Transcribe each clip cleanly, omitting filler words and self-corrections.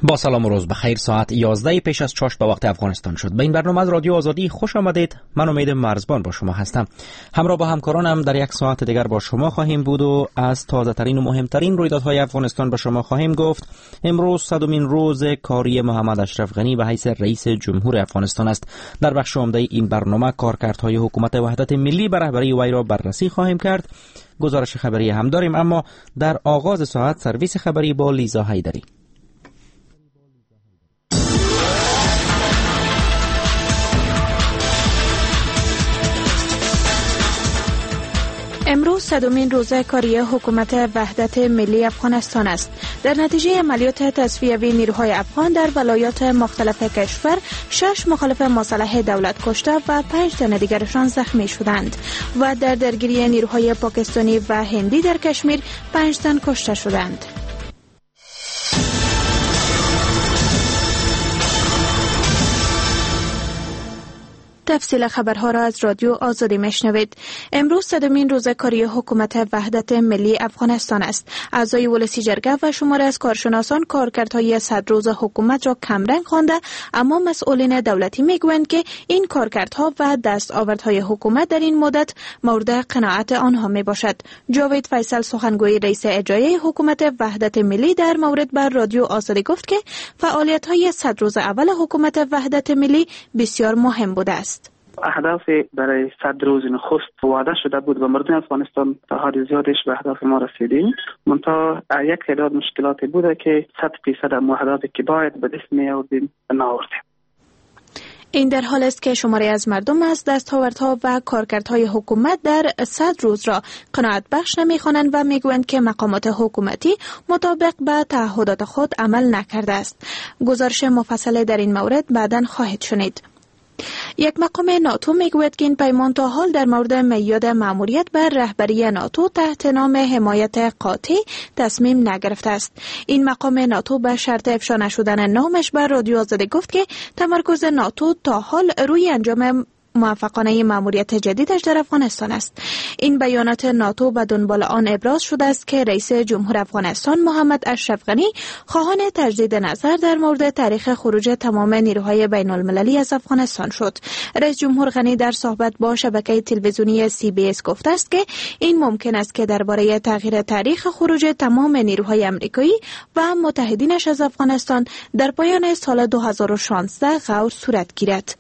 با سلام و روز بخیر. ساعت 11 پیش از چاشت به وقت افغانستان شد. به این برنامه از رادیو آزادی خوش آمدید. من امید مرزبان با شما هستم. همراه با همکارانم در یک ساعت دیگر با شما خواهیم بود و از تازه ترین و مهمترین رویدادهای افغانستان به شما خواهیم گفت. امروز 100مین روز کاری محمد اشرف غنی به حیث رئیس جمهور افغانستان است. در بخش عمده این برنامه کارکردهای حکومت وحدت ملی به رهبری وی را بررسی خواهیم کرد. گزارش خبری هم داریم، اما در آغاز ساعت سرویس خبری با لیزا حیدری. امروز 100مین روز کاری حکومت وحدت ملی افغانستان است. در نتیجه عملیات تصفیوی نیروهای افغان در ولایات مختلف کشور 6 مخالف مصالح دولت کشته و 5 تن دیگرشان زخمی شدند و در درگیری نیروهای پاکستانی و هندی در کشمیر 5 تن کشته شدند. تفصیل خبرها را از رادیو آزادی میشنوید. امروز 100مین روز کاری حکومت وحدت ملی افغانستان است. اعضای ولسی جرگه و شماری از کارشناسان کارکردهای 100 روز حکومت را کمرنگ خوانده، اما مسئولین دولتی میگویند که این کارکردها و دستاوردهای حکومت در این مدت مورد قناعت آنها می باشد. جاوید فیصل سخنگوی رئیس اجرایی حکومت وحدت ملی در مورد بر رادیو آزادی گفت که فعالیت‌های 100 روز اول حکومت وحدت ملی بسیار مهم بوده است. اهداف برای 100 روز نخست وعده شده بود و مردم افغانستان تا حد زیادش به اهداف ما رسیدیم. منتها یک تعداد مشکلاتی بوده که 100% موحداتی که باید به دست می آوردیم نآوردیم. این در حال است که شماری از مردم از دستاوردها و کارکردهای حکومت در 100 روز را قناعت بخش نمی‌خوانند و میگویند که مقامات حکومتی مطابق به تعهدات خود عمل نکرده است. گزارش مفصل در این مورد بعداً خواهید شنید. یک مقام ناتو میگوید که این پیمان تا حال در مورد میعاد مأموریت بر رهبری ناتو تحت نام حمایت قاطع تصمیم نگرفته است. این مقام ناتو به شرط افشا نشدن نامش بر رادیو آزادی گفت که تمرکز ناتو تا حال روی انجام موفقانه مأموریت جدیدش در افغانستان است. این بیانات ناتو به دنبال آن ابراز شده است که رئیس جمهور افغانستان محمد اشرف غنی خواهان تجدید نظر در مورد تاریخ خروج تمام نیروهای بین المللی از افغانستان شد. رئیس جمهور غنی در صحبت با شبکه تلویزیونی CBS گفته است که این ممکن است که درباره تغییر تاریخ خروج تمام نیروهای آمریکایی و متحدینش از افغانستان در پایان سال 2016 غور صورت گیرد.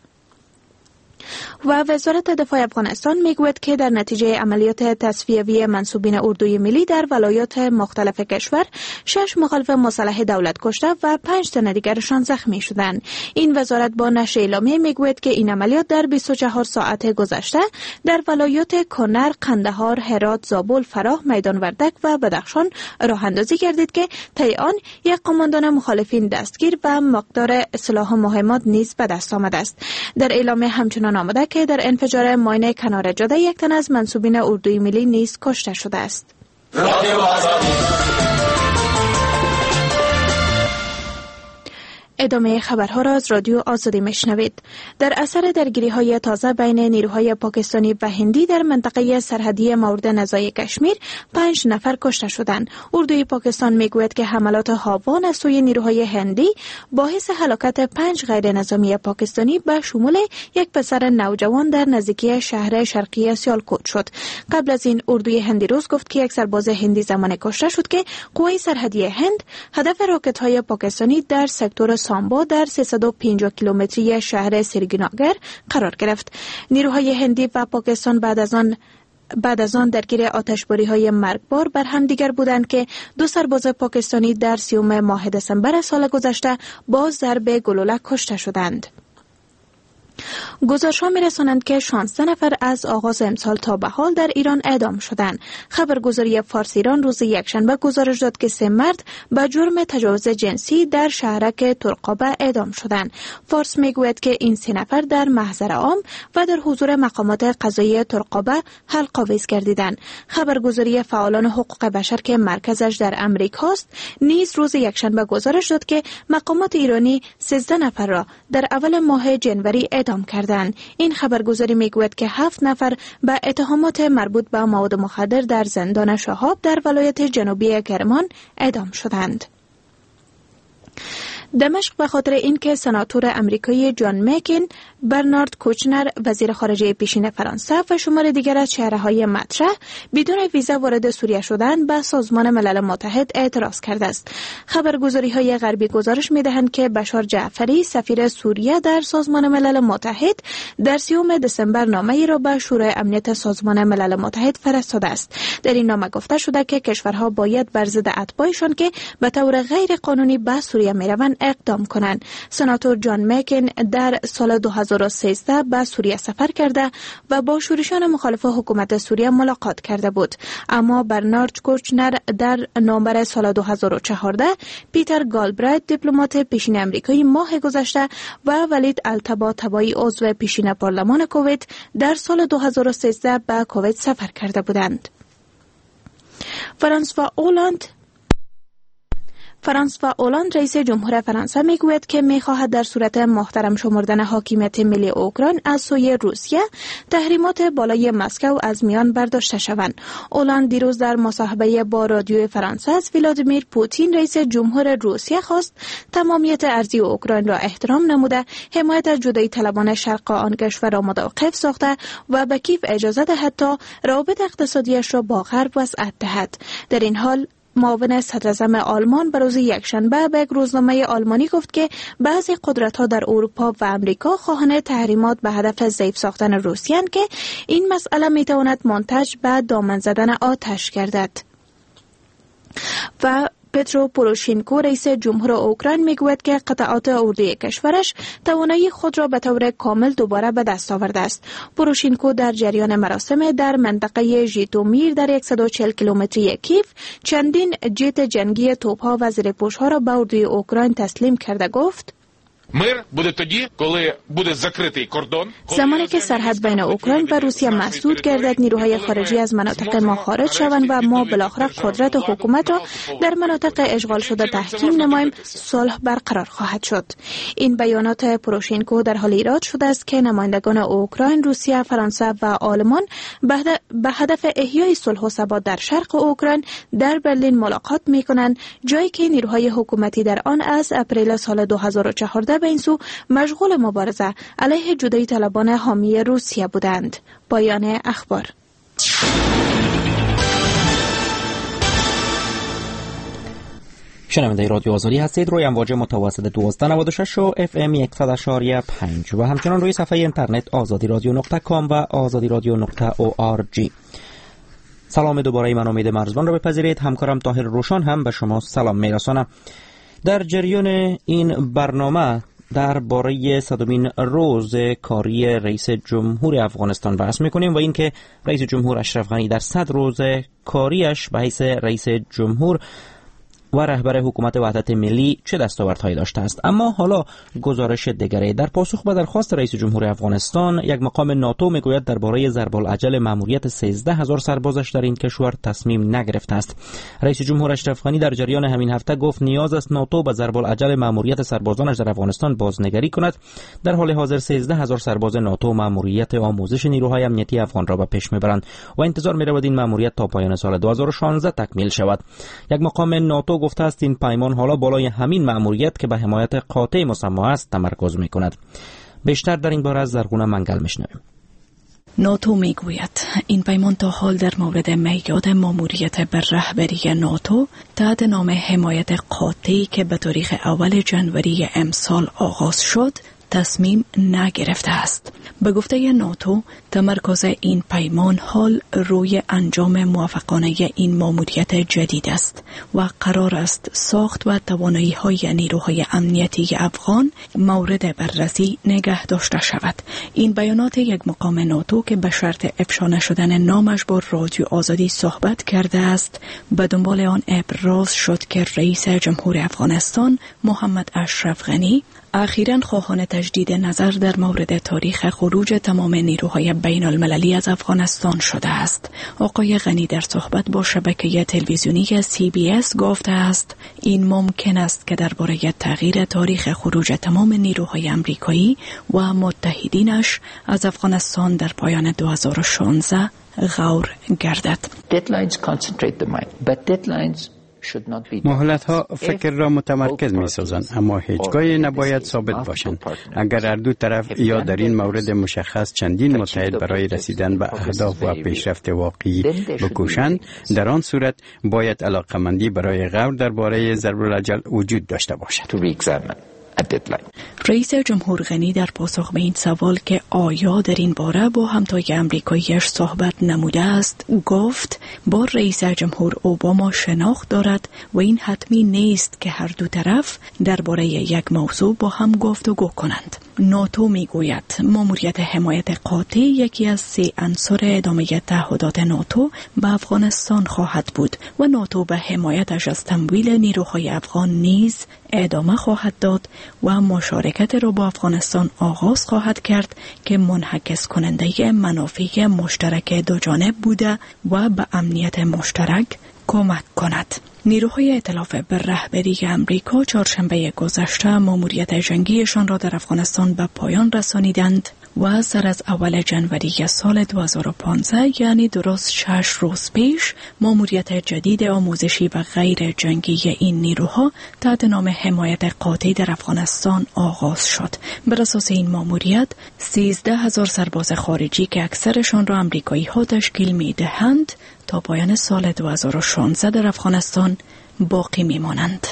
و وزارت دفاع افغانستان میگوید که در نتیجه عملیات تصفیوی منسوبین اردوی ملی در ولایات مختلف کشور 6 مخالف مصالح دولت کشته و 5 تن دیگرشان زخمی شدند. این وزارت با نشر اعلامیه میگوید که این عملیات در 24 ساعت گذشته در ولایات کنر، قندهار، هرات، زابل، فراه، میدان وردک و بدخشان راه اندازی گردید که طی آن یک قماندان مخالفین دستگیر و مقدار سلاح و مهمات نیز به دست آمده است. در اعلامیه همچنان آمده که در انفجار ماین کنار جاده یک تن از منسوبین اردوی ملی نیز کشته شده است. ادامه خبرها را از رادیو آزادی میشنوید. در اثر درگیری‌های تازه بین نیروهای پاکستانی و هندی در منطقه سرحدی مورد نزاع کشمیر 5 نفر کشته شدند. اردوی پاکستان میگوید که حملات هاوان از سوی نیروهای هندی باعث هلاکت 5 غیر نظامی پاکستانی به شمول یک پسر نوجوان در نزدیکی شهر شرقی سیالکوت شد. قبل از این اردوی هندی روز گفت که یک سرباز هندی زمان کشته شد که قوای سرحدی هند هدف راکت‌های پاکستانی در سکتور سامبا در 350 کیلومتری شهر سریگناگر قرار گرفت. نیروهای هندی و پاکستان بعد از آن درگیر آتشباری‌های مرگبار بر هم دیگر بودند که 2 سرباز پاکستانی در 30 ماه دسامبر سال گذشته با ضرب گلوله کشته شدند. گزارش‌ها می‌رسانند که 16 نفر از آغاز امسال تا به حال در ایران اعدام شدند. خبرگزاری فارس ایران روز یکشنبه گزارش داد که 3 مرد به جرم تجاوز جنسی در شهرک ترقابه اعدام شدند. فارس میگوید که این 3 نفر در محضر عام و در حضور مقامات قضایی ترقابه حلق‌آویز گردیدند. خبرگزاری فعالان حقوق بشر که مرکزش در امریکاست نیز روز یکشنبه گزارش داد که مقامات ایرانی 13 نفر را در اول ماه جنوری اعدام کردند. این خبرگزاری میگوید که 7 نفر به اتهامات مربوط به مواد مخدر در زندان شهاب در ولایت جنوبی کرمان اعدام شدند. دمشق به خاطر اینکه سناتور امریکایی جان مکین، برنارد کوچنر وزیر خارجه پیشین فرانسه و شمار دیگر از چهره‌های مطرح بدون ویزا وارد سوریه شدن به سازمان ملل متحد اعتراض کرده است. خبرگزاری‌های غربی گزارش می‌دهند که بشار جعفری سفیر سوریه در سازمان ملل متحد در 30 دسامبر نامه‌ای را به شورای امنیت سازمان ملل متحد فرستاده است. در این نامه گفته شده که کشورها باید بر ضد اتباعشان که به طور غیر قانونی به سوریه می‌روند اقدام کنند. سناتور جان مکین در سال 2013 به سوریه سفر کرده و با شورشیان مخالف حکومت سوریه ملاقات کرده بود. اما برنارد کوچنر در نوامبر سال 2014 پیتر گالبرایت دیپلمات پیشین امریکایی ماه گذشته و ولید الطباطبایی عضو پیشین پارلمان کویت در سال 2013 به کویت سفر کرده بودند. فرانسوا اولاند رئیس جمهور فرانسه میگوید که میخواهد در صورت محترم شمردن حاکمیت ملی اوکراین از سوی روسیه تحریمات بالای مسکو از میان برداشته شوند. اولاند دیروز در مصاحبه با رادیوی فرانسه از ولادیمیر پوتین رئیس جمهور روسیه خواست تمامیت ارضی اوکراین را احترام نموده، حمایت از جدایی طلبان شرق آن کشور را متوقف ساخته و به کیف اجازه دهد تا روابط اقتصادیش را با غرب وسعت دهد. در این حال معاون صدراعظم آلمان به روز یکشنبه به یک روزنامه آلمانی گفت که بعضی قدرت‌ها در اروپا و امریکا خواهان تحریمات به هدف ضعیف ساختن روسیه اند که این مسئله میتواند منتج به دامن زدن آتش گردد. و پترو پوروشینکو رئیس جمهور اوکراین میگوید که قطعات اردوی کشورش توانایی خود را به طور کامل دوباره به دست آورده است. پوروشینکو در جریان مراسم در منطقه ژیتومیر در 140 کیلومتری کیف چندین جت جنگی توپ‌ها و زیرپوش‌ها را به اردوی اوکراین تسلیم کرده گفت: زمانی که سرحد بین اوکراین و روسیه مسدود گردد، نیروهای خارجی از مناطق ما خارج شوند و ما بالاخره قدرت حکومت را در مناطق اشغال شده تحکیم نماییم، صلح برقرار خواهد شد. این بیانات پوروشینکو در حال ایراد شده است که نمایندگان اوکراین، روسیه، فرانسه و آلمان به هدف احیای صلح و ثبات در شرق اوکراین در برلین ملاقات می‌کنند، جایی که نیروهای حکومتی در آن از اپریل سال 2014 به این سو مشغول مبارزه علیه جدایی طلبان حامی روسیه بودند. پایان اخبار. شنونده رادیو آزادی هستید. روی امواج متوسط 1296 و FM 100.5 و همچنان روی صفحه اینترنت azadiradio.com و azadiradio.org. سلام دوباره، من امید مرزبان را بپذیرید. همکارم طاهر روشان هم به شما سلام میرسانم. در جریان این برنامه درباره 100مین روز کاری رئیس جمهور افغانستان بحث میکنیم و اینکه رئیس جمهور اشرف غنی در 100 روز کاریش به حیث رئیس جمهور و رهبر حکومت وحدت ملی چه دستاوردهایی داشته است. اما حالا گزارش دیگری. در پاسخ به درخواست رئیس جمهور افغانستان، یک مقام ناتو میگوید درباره ضرب العجل ماموریت 13000 سربازش در این کشور تصمیم نگرفته است. رئیس جمهور اشرف غنی در جریان همین هفته گفت نیاز است ناتو به ضرب العجل ماموریت سربازانش در افغانستان بازنگری کند. در حال حاضر 13000 سرباز ناتو ماموریت آموزش نیروهای امنیتی افغان را به پیش میبرند و انتظار میرود این ماموریت تا پایان سال 2016 تکمیل شود. یک مقام ناتو گفته است این پیمان حالا بالای همین مأموریت که به حمایت قاطع مسما است تمرکز می‌کند. بیشتر در این باره از زرغونه منگل می‌شنویم. ناتو میگوید این پیمان تا حال در مورد میعاد ماموریت بر رهبری ناتو تحت نام حمایت قاطعی که به تاریخ اول جنوری امسال آغاز شد تصمیم نگرفته است. به گفته ناتو تمرکز این پیمان حال روی انجام موفقانه این ماموریت جدید است و قرار است ساخت و توانایی‌های نیروهای امنیتی افغان مورد بررسی نگه داشته شود. این بیانات یک مقام ناتو که به شرط افشا نشدن نامش با رادیو آزادی صحبت کرده است، به دنبال آن ابراز شد که رئیس جمهور افغانستان محمد اشرف غنی اخیراً خواهان تجدید نظر در مورد تاریخ خروج تمام نیروهای بین المللی از افغانستان شده است. آقای غنی در صحبت با شبکه تلویزیونی CBS گفته است این ممکن است که درباره تغییر تاریخ خروج تمام نیروهای امریکایی و متحدینش از افغانستان در پایان 2016 غور گردد. Deadlines concentrate the mind, but deadlines مهلت ها فکر را متمرکز می سازند، اما هیچگاه نباید ثابت باشند. اگر هر دو طرف یا در این مورد مشخص چندین متحد برای رسیدن به اهداف و پیشرفت واقعی بکوشند، در آن صورت باید علاقمندی برای غور درباره ضرب الاجل وجود داشته باشد. رئیس جمهور غنی در پاسخ به این سوال که آیا در این باره با همتای امریکاییش صحبت نموده است، گفت با رئیس جمهور اوباما شناخت دارد و این حتمی نیست که هر دو طرف درباره یک موضوع با هم گفتگو کنند. ناتو میگوید ماموریت حمایت قاطع یکی از 3 عنصر ادامه تعهدات ناتو به افغانستان خواهد بود و ناتو به حمایتش از تمویل نیروهای افغان نیز ادامه خواهد داد و مشارکت را با افغانستان آغاز خواهد کرد که منعکس کننده منافع مشترک دو جانب بوده و به امنیت مشترک کمک کند. نیروهای ائتلاف به رهبری امریکا چهارشنبه گذشته ماموریت جنگیشان را در افغانستان به پایان رسانیدند و سر از اول جنوری سال 2015 یعنی درست 6 روز پیش ماموریت جدید آموزشی و غیر جنگی این نیروها تحت نام حمایت قاطع در افغانستان آغاز شد. بر اساس این ماموریت 13,000 سرباز خارجی که اکثرشان را امریکایی ها تشکیل می دهند تا پایان سال 2016 در افغانستان باقی می مانند.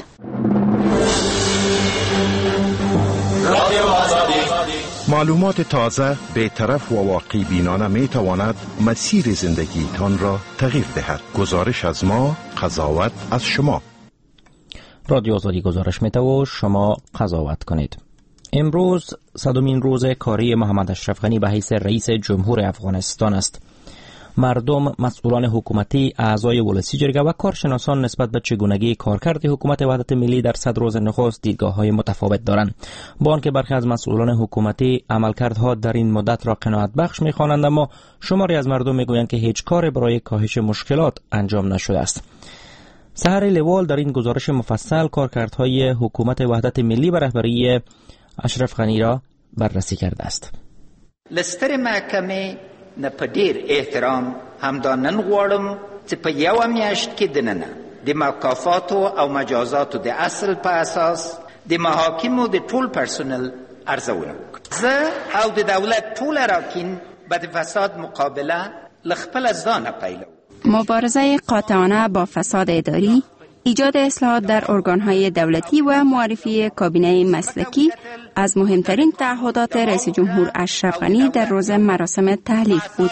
معلومات تازه، بی‌طرف و واقعی بینانه می تواند مسیر زندگی تان را تغییر دهد. گزارش از ما، قضاوت از شما. رادیو آزادی گزارش می‌ده و شما قضاوت کنید. امروز 100مین روز کاری محمد اشرف غنی به حیث رئیس جمهور افغانستان است. مردم، مسئولان حکومتی، اعضای ولسی جرگه و کارشناسان نسبت به چگونگی کارکرد حکومت وحدت ملی در 100 روز نخست دیدگاه‌های متفاوت دارند. با آنکه برخی از مسئولان حکومتی عملکردها در این مدت را قناعت بخش می‌خوانند، اما شماری از مردم می‌گویند که هیچ کاری برای کاهش مشکلات انجام نشده است. سحر لیوال در این گزارش مفصل کارکردهای حکومت وحدت ملی به رهبری اشرف غنی را بررسی کرده است. لستر محکمه نه په ډیر احترام همدانن غواړم چې په یوه میاشت کې دننه د مکافاتو او مجازاتو د اصل په اساس د محاکمو د ټول پرسونل ارزونه وکړم. زه او د دولت ټول اراکین به د فساد مقابله له خپله ځانه پیلوم. مبارزه قاطعانه با فساد اداری، ایجاد اصلاحات در ارگانهای دولتی و معرفی کابینه مسلکی از مهمترین تعهدات رئیس جمهور اشرف غنی در روز مراسم تحلیف بود.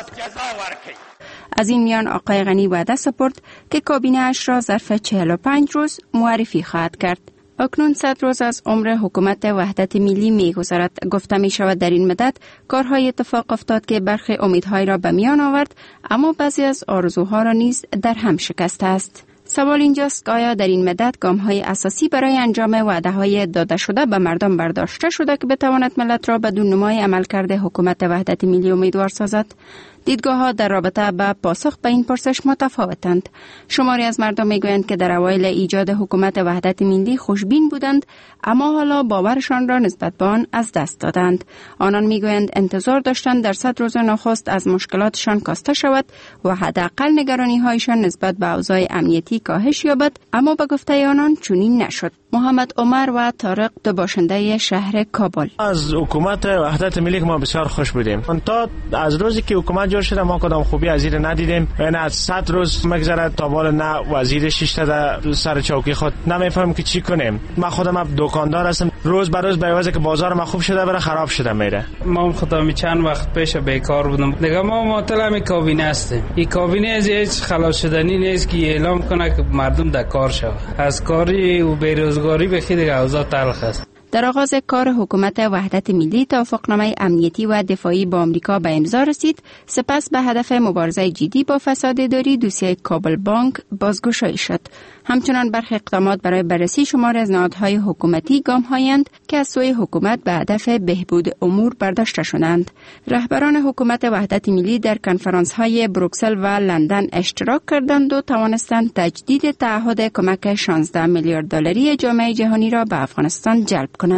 از این میان آقای غنی وعده سپرد که کابینه اش را ظرف 45 روز معرفی خواهد کرد. اکنون 100 روز از عمر حکومت وحدت ملی می‌گذرد. گفته می‌شود در این مدت کارهای اتفاق افتاد که برخی امیدهای را به میان آورد، اما بعضی از آرزوها را نیز در هم شکسته است. سوال اینجاست که آیا در این مدت گام‌های اساسی برای انجام وعده‌های داده شده به مردم برداشته شده که بتواند ملت را به دونمای عملکرد حکومت وحدت ملی امیدوار سازد؟ دیدگاه‌ها در رابطه با پاسخ به این پرسش متفاوتند. شماری از مردم میگویند که در اوایل ایجاد حکومت وحدت ملی خوشبین بودند، اما حالا باورشان را نسبت به آن از دست دادند. آنان میگویند انتظار داشتند در 100 روز نخست از مشکلاتشان کاسته شود و حداقل نگرانی‌هایشان نسبت به اوضاع امنیتی کاهش یابد، اما به گفته آنان چنین نشد. محمد عمر و طارق، دو باشنده شهر کابل: از حکومت وحدت ملی ما بسیار خوش بودیم. تا از روزی که حکومت جور شده ما کدام خوبی از این ندیدیم. یعنی از 100 روز مگذره تا بالا نه وزیر شیشته در سر چوکی خود نمیفهمم که چی کنیم. من خودم دکاندار هستم، روز به روز به واسه که بازار ما خوب شده بره خراب شده میره. ما خودم چند وقت پیش بیکار بودم. دیگه ما معطل کابینه هستیم. این کابینه از هیچ خلاص شدنی نیست که اعلام کنه که مردم در کار شود. از کاری و بیروزگاری به خیلی اوضاع تلخ است. در آغاز کار حکومت وحدت ملی توافقنامه امنیتی و دفاعی با آمریکا به امضا رسید. سپس به هدف مبارزه جدی با فساد اداری دوسیه کابل بانک بازگشایی شد. همچنان برخی اقدامات برای بررسی شمار از نهادهای حکومتی گام‌هایند که از سوی حکومت به هدف بهبود امور برداشته شدند. رهبران حکومت وحدت ملی در کنفرانس‌های بروکسل و لندن اشتراک کردند و توانستند تجدید تعهد کمک 16 میلیارد دلاری جامعه جهانی را به افغانستان جلب کنند.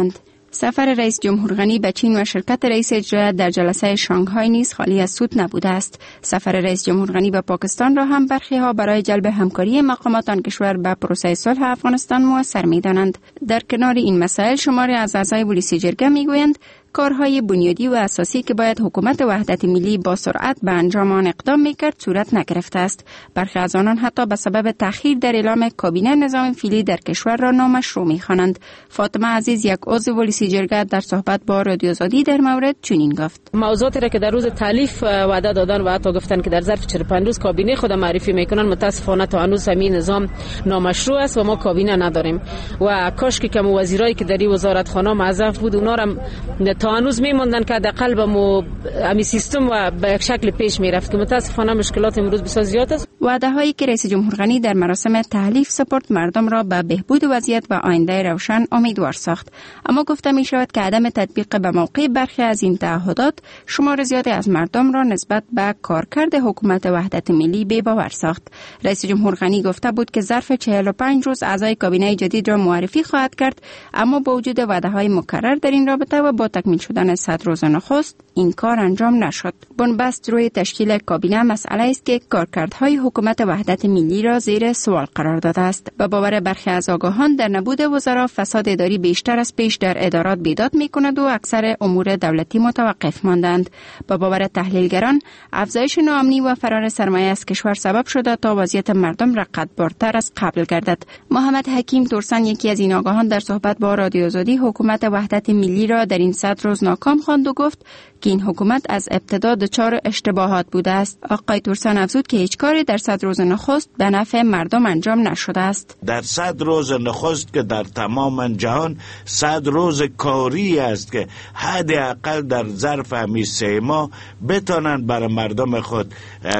سفر رئیس جمهور غنی به چین و شرکت رئیس اجرایی در جلسه شانگهای نیز خالی از سود نبوده است. سفر رئیس جمهور غنی به پاکستان را هم برخی ها برای جلب همکاری مقامات آن کشور به پروسه صلح افغانستان موثر می‌دانند. در کنار این مسائل شماری از اعضای پلیسی جرگه می‌گویند کارهای بنیادی و اساسی که باید حکومت وحدت ملی با سرعت به انجام آن اقدام می‌کرد صورت نگرفته است. برخی از آنان حتی به سبب تأخیر در اعلام کابینه نظام فعلی در کشور را نامشروع می‌خوانند. فاطمه عزیز یک عضو پلیسی جرگه در صحبت با رادیو آزادی در مورد چنین گفت: موضوعاتی را که در روز تالیف وعده دادن و حتی گفتن که در ظرف 45 روز کابینه خود معرفی میکنن، متاسفانه تا هنوز همین نظام نامشروع است و ما کابینه نداریم و کاش که کم وزیرایی که در این وزارتخانه موظف بود اونا را تا هنوز میموندن که حداقل به همین سیستم و به یک شکل پیش میرفت که متاسفانه مشکلات امروز بسیار زیاد است. وعده هایی که رئیس جمهور غنی در مراسم تحلیف سپرد مردم را به بهبود وضعیت و آینده روشن امیدوار ساخت، اما گفته می شود که عدم تطبیق به موقع برخی از این تعهدات شمار زیادی از مردم را نسبت به کارکرد حکومت وحدت ملی بی‌باور ساخت. رئیس جمهور غنی گفته بود که ظرف 45 روز اعضای کابینه جدید را معرفی خواهد کرد، اما با وجود وعده‌های مکرر در این رابطه و با تکمیل شدن 100 روز نخست این کار انجام نشد. بنبست روی تشکیل کابینه مسئله است که کارکردهای حکومت وحدت ملی را زیر سوال قرار داده است. به باور برخی از آگاهان در نبود وزرا فساد اداری بیشتر از پیش در ادارات بیداد می‌کند و اکثر امور دولتی متوقف ماندند. به باور تحلیلگران افزایش ناامنی و فرار سرمایه از کشور سبب شده تا وضعیت مردم رقتبارتر از قبل گردد. محمد حکیم تورسن یکی از این آگاهان در صحبت با رادیو آزادی حکومت وحدت ملی را در این 100 روز ناکام خواند و گفت که این حکومت از ابتدا دچار اشتباهات بوده است. آقای تورسن افزود که هیچ کاری در 100 روز نخست به نفع مردم انجام نشده است. در 100 روز نخست که در تمام جهان 100 روز کاری است که حداقل در ظرف همین 3 ماه بتونن برای مردم خود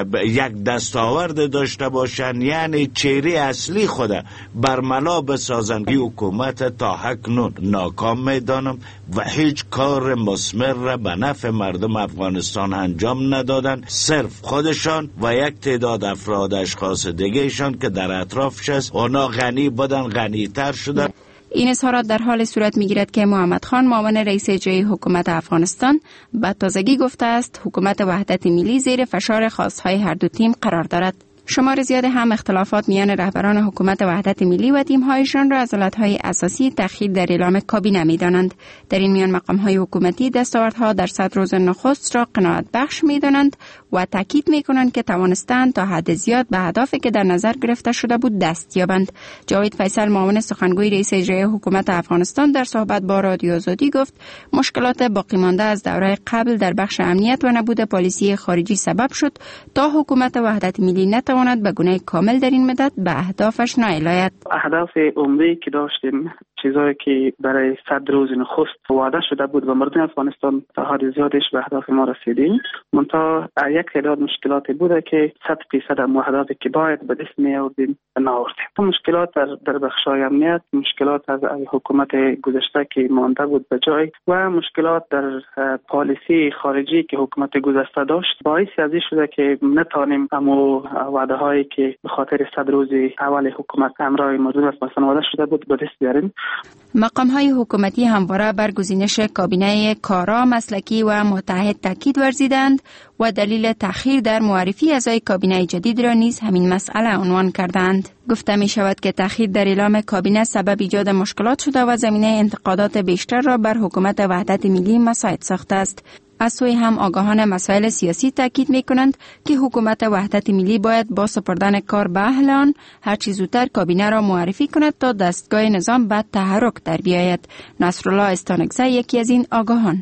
یک دستاورد داشته باشن، یعنی چهره اصلی خود برملا بسازن. این حکومت تا اکنون ناکام میدانم و هیچ کار مثمر را به نفع مردم افغانستان انجام ندادن. صرف خودشان و یک تعداد افراد اشخاص دیگهشان که در اطرافش است اونا غنی بودن، غنی‌تر شدن. این اظهارات در حال صورت می‌گیرد که محمد خان معاون رئیس اجرایی حکومت افغانستان به تازگی گفته است حکومت وحدت ملی زیر فشار خواست‌های هر دو تیم قرار دارد. شمار زیاد هم اختلافات میان رهبران حکومت وحدت ملی و تیم‌هایشان را از علتهای اساسی تأخیر در اعلام کابینه می‌دانند. در این میان مقام‌های حکومتی دستاوردها در 100 روز نخست را قناعت بخش می‌دانند و تاکید می‌کنند که توانستند تا حد زیاد به اهدافی که در نظر گرفته شده بود دست یابند. جاوید فیصل معاون سخنگوی رئیس اجرایی حکومت افغانستان در صحبت با رادیو آزادی گفت مشکلات باقی مانده از دوره قبل در بخش امنیت و نبود پالیسی خارجی سبب شد تا حکومت وحدت ملی نتواند به گونه کامل در این مدت به اهدافش نائل آید. اهداف عمده که داشتیم، چیزایی که برای 100 روز نخست وعده شده بود و مردم افغانستان تا حد زیادش به اهداف ما رسیدیم. منتها یک تعداد مشکلاتی بوده که 100% اهدافی که باید به دست می آوردیم نآوردیم. مشکلات در بخش‌های امنیت، مشکلات از حکومت گذشته که مانده بود به جای و مشکلات در پالیسی خارجی که حکومت گذشته داشت باعث از این شده که نتوانیم همو وعده هایی که به خاطر 100 روز اول حکومت همراه مردم افغانستان وعده شده بود به دست بیاریم. مقام‌های حکومتی همواره بر گزینش کابینه کارا، مسلکی و متحد تاکید ورزیدند و دلیل تأخیر در معرفی اعضای کابینه جدید را نیز همین مسئله عنوان کردند. گفته می شود که تأخیر در اعلام کابینه سبب ایجاد مشکلات شده و زمینه انتقادات بیشتر را بر حکومت وحدت ملی مساعد ساخته است. از سوی هم آگاهان مسائل سیاسی تاکید می کنند که حکومت وحدت ملی باید با سپردن کار به اهل آن هر چه زودتر کابینه را معرفی کند تا دستگاه نظام به تحرک در بیاید. نصرالله استانکزی یکی از این آگاهان.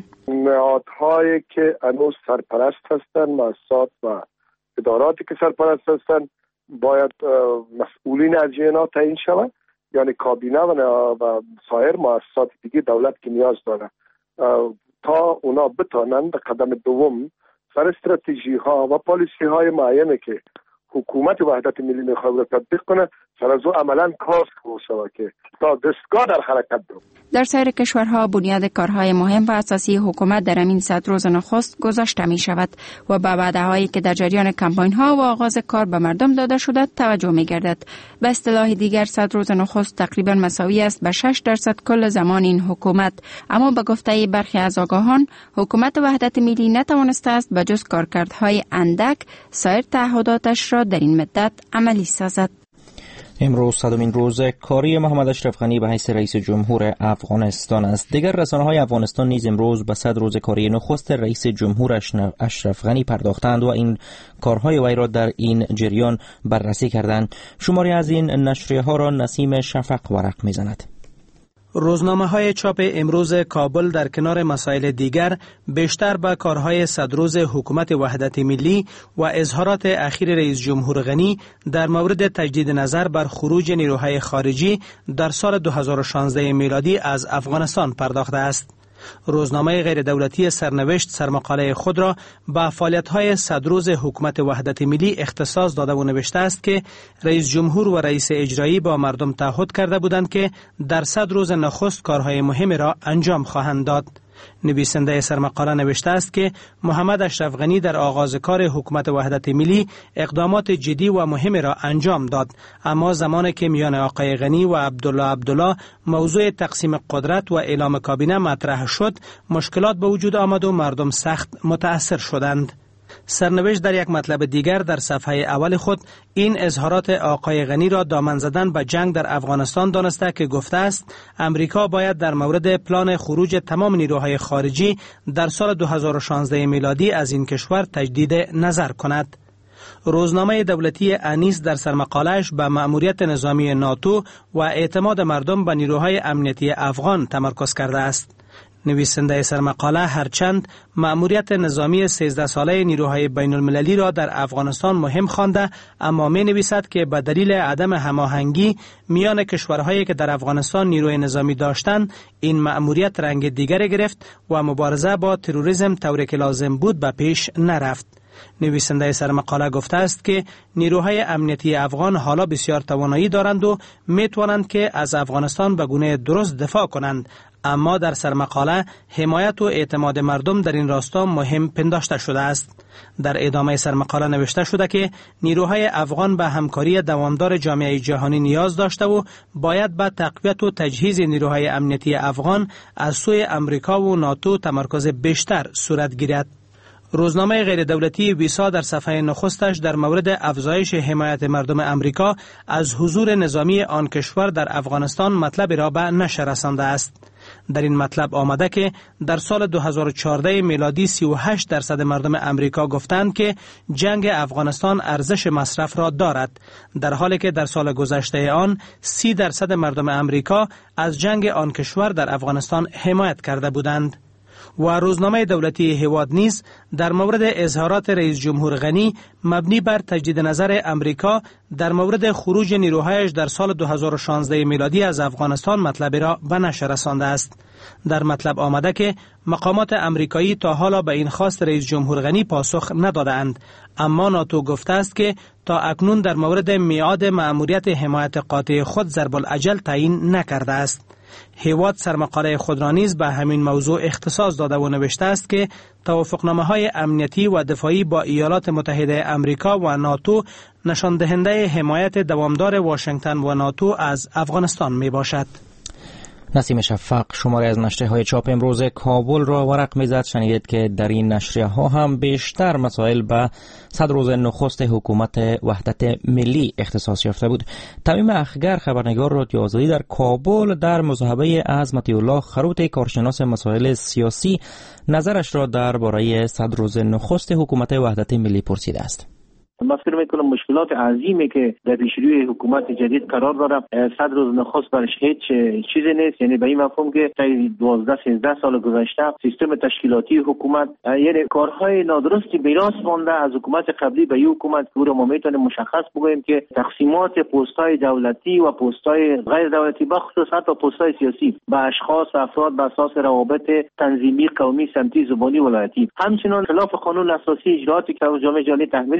نهادهایی که هنوز سرپرست هستند، مؤسسات و اداراتی که سرپرست هستند باید مسئولین از اینا تعیین شود، یعنی کابینه و سایر مؤسسات دیگه دولت که نیاز داره تا اونا بتانند قدم دوم سر استراتژی ها و پالیسی های معینه که حکومت وحدت ملی میخواد تطبیق کنه سر از او عملا کاست شود که تا دستگاه در حرکت بود. در سایر کشورها بنیاد کارهای مهم و اساسی حکومت در این 100 روز نخست گذاشته می شود و به وعده‌هایی که در جریان کمپاین ها و آغاز کار به مردم داده شده توجه می گردد. به اصطلاح دیگر 100 روز نخست تقریبا مساوی است به 6% کل زمان این حکومت، اما به گفته برخی از آگاهان حکومت وحدت ملی نتوانسته است به جز کارکردهای اندک سایر تعهداتش را در این مدت عملی سازد. امروز 100مین روز کاری محمد اشرف غنی به حیث رئیس جمهور افغانستان است. دیگر رسانه‌های افغانستان نیز امروز به 100 روز کاری نخست رئیس جمهور اشرف غنی پرداختند و این کارهای وی را در این جریان بررسی کردند. شماری از این نشریه‌ها را نسیم شفق ورق می‌زند. روزنامه‌های چاپ امروز کابل در کنار مسائل دیگر بیشتر به کارهای 100 روز حکومت وحدت ملی و اظهارات اخیر رئیس جمهور غنی در مورد تجدید نظر بر خروج نیروهای خارجی در سال 2016 میلادی از افغانستان پرداخته است. روزنامه غیر دولتی سرنوشت سرمقاله خود را به فعالیت‌های 100 روز حکومت وحدت ملی اختصاص داده و نوشته است که رئیس جمهور و رئیس اجرایی با مردم تعهد کرده بودند که در 100 روز نخست کارهای مهم را انجام خواهند داد. نویسنده سرمقاله نوشته است که محمد اشرف غنی در آغاز کار حکومت وحدت ملی اقدامات جدی و مهم را انجام داد، اما زمانی که میان آقای غنی و عبدالله موضوع تقسیم قدرت و اعلام کابینه مطرح شد، مشکلات به وجود آمد و مردم سخت متاثر شدند. سرنوشت در یک مطلب دیگر در صفحه اول خود این اظهارات آقای غنی را دامن زدن به جنگ در افغانستان دانسته که گفته است امریکا باید در مورد پلان خروج تمام نیروهای خارجی در سال 2016 میلادی از این کشور تجدید نظر کند. روزنامه دولتی انیس در سرمقاله‌اش به مأموریت نظامی ناتو و اعتماد مردم به نیروهای امنیتی افغان تمرکز کرده است. نویسنده سرمقاله هرچند مأموریت نظامی 13 ساله نیروهای بین المللی را در افغانستان مهم خوانده، اما می نویسد که به دلیل عدم هماهنگی میان کشورهایی که در افغانستان نیروی نظامی داشتند، این مأموریت رنگ دیگر گرفت و مبارزه با تروریسم طوری که لازم بود به پیش نرفت. نویسنده سرمقاله گفته است که نیروهای امنیتی افغان حالا بسیار توانایی دارند و می توانند که از افغانستان به گونه درست دفاع کنند، اما در سرمقاله حمایت و اعتماد مردم در این راستا مهم پنداشته شده است. در ادامه سرمقاله نوشته شده که نیروهای افغان به همکاری دوامدار جامعه جهانی نیاز داشته و باید به تقویت و تجهیز نیروهای امنیتی افغان از سوی امریکا و ناتو تمرکز بیشتر صورت گیرد. روزنامه غیر دولتی ویسا در صفحه نخستش در مورد افزایش حمایت مردم امریکا از حضور نظامی آن کشور در افغانستان مطلب را به نشر رسانده است. در این مطلب آمده که در سال 2014 میلادی 38% مردم امریکا گفتند که جنگ افغانستان ارزش مصرف را دارد، در حالی که در سال گذشته آن 30% مردم امریکا از جنگ آن کشور در افغانستان حمایت کرده بودند. و روزنامه دولتی هیواد نیز در مورد اظهارات رئیس جمهور غنی مبنی بر تجدید نظر امریکا در مورد خروج نیروهایش در سال 2016 میلادی از افغانستان مطلب را به نشر رسانده است. در مطلب آمده که مقامات امریکایی تا حالا به این خواست رئیس جمهور غنی پاسخ ندادند، اما ناتو گفته است که تا اکنون در مورد میعاد مأموریت حمایت قاطع خود ضرب الاجل تعیین نکرده است. هیواد سرمقاله خود را نیز به همین موضوع اختصاص داده و نوشته است که توافقنامه‌های امنیتی و دفاعی با ایالات متحده امریکا و ناتو نشان دهنده حمایت دوامدار واشنگتن و ناتو از افغانستان می باشد. نسیم شفق شماری از نشریه‌های چاپ امروز کابل را ورق می‌زد. شنیدید که در این نشریه‌ها هم بیشتر مسائل به 100 روز نخست حکومت وحدت ملی اختصاص یافته بود. تمیم اخگر خبرنگار رادیو آزادی در کابل در مصاحبه از مطیع الله خروت کارشناس مسائل سیاسی نظرش را درباره 100 روز نخست حکومت وحدت ملی پرسیده است. من فکر میکنم مشکلات عظیمی که در پیش روی حکومت جدید قرار داره 100 روز نخست برش هیچ چیزی نیست، یعنی به این مفهوم که تا 12-13 سال گذشته سیستم تشکیلاتی حکومت یعنی کارهای نادرستی میراث مانده از حکومت قبلی به این حکومت که ما میتونیم مشخص بگوییم که تقسیمات پست‌های دولتی و پست‌های غیر دولتی بخصوص حتی پست‌های سیاسی به اشخاص و افراد به اساس روابط تنظیمی قومی سمتی زبانی ولایتی، همچنین خلاف قانون اساسی اجرااتی که جامعه جهانی تحمیل شد بالای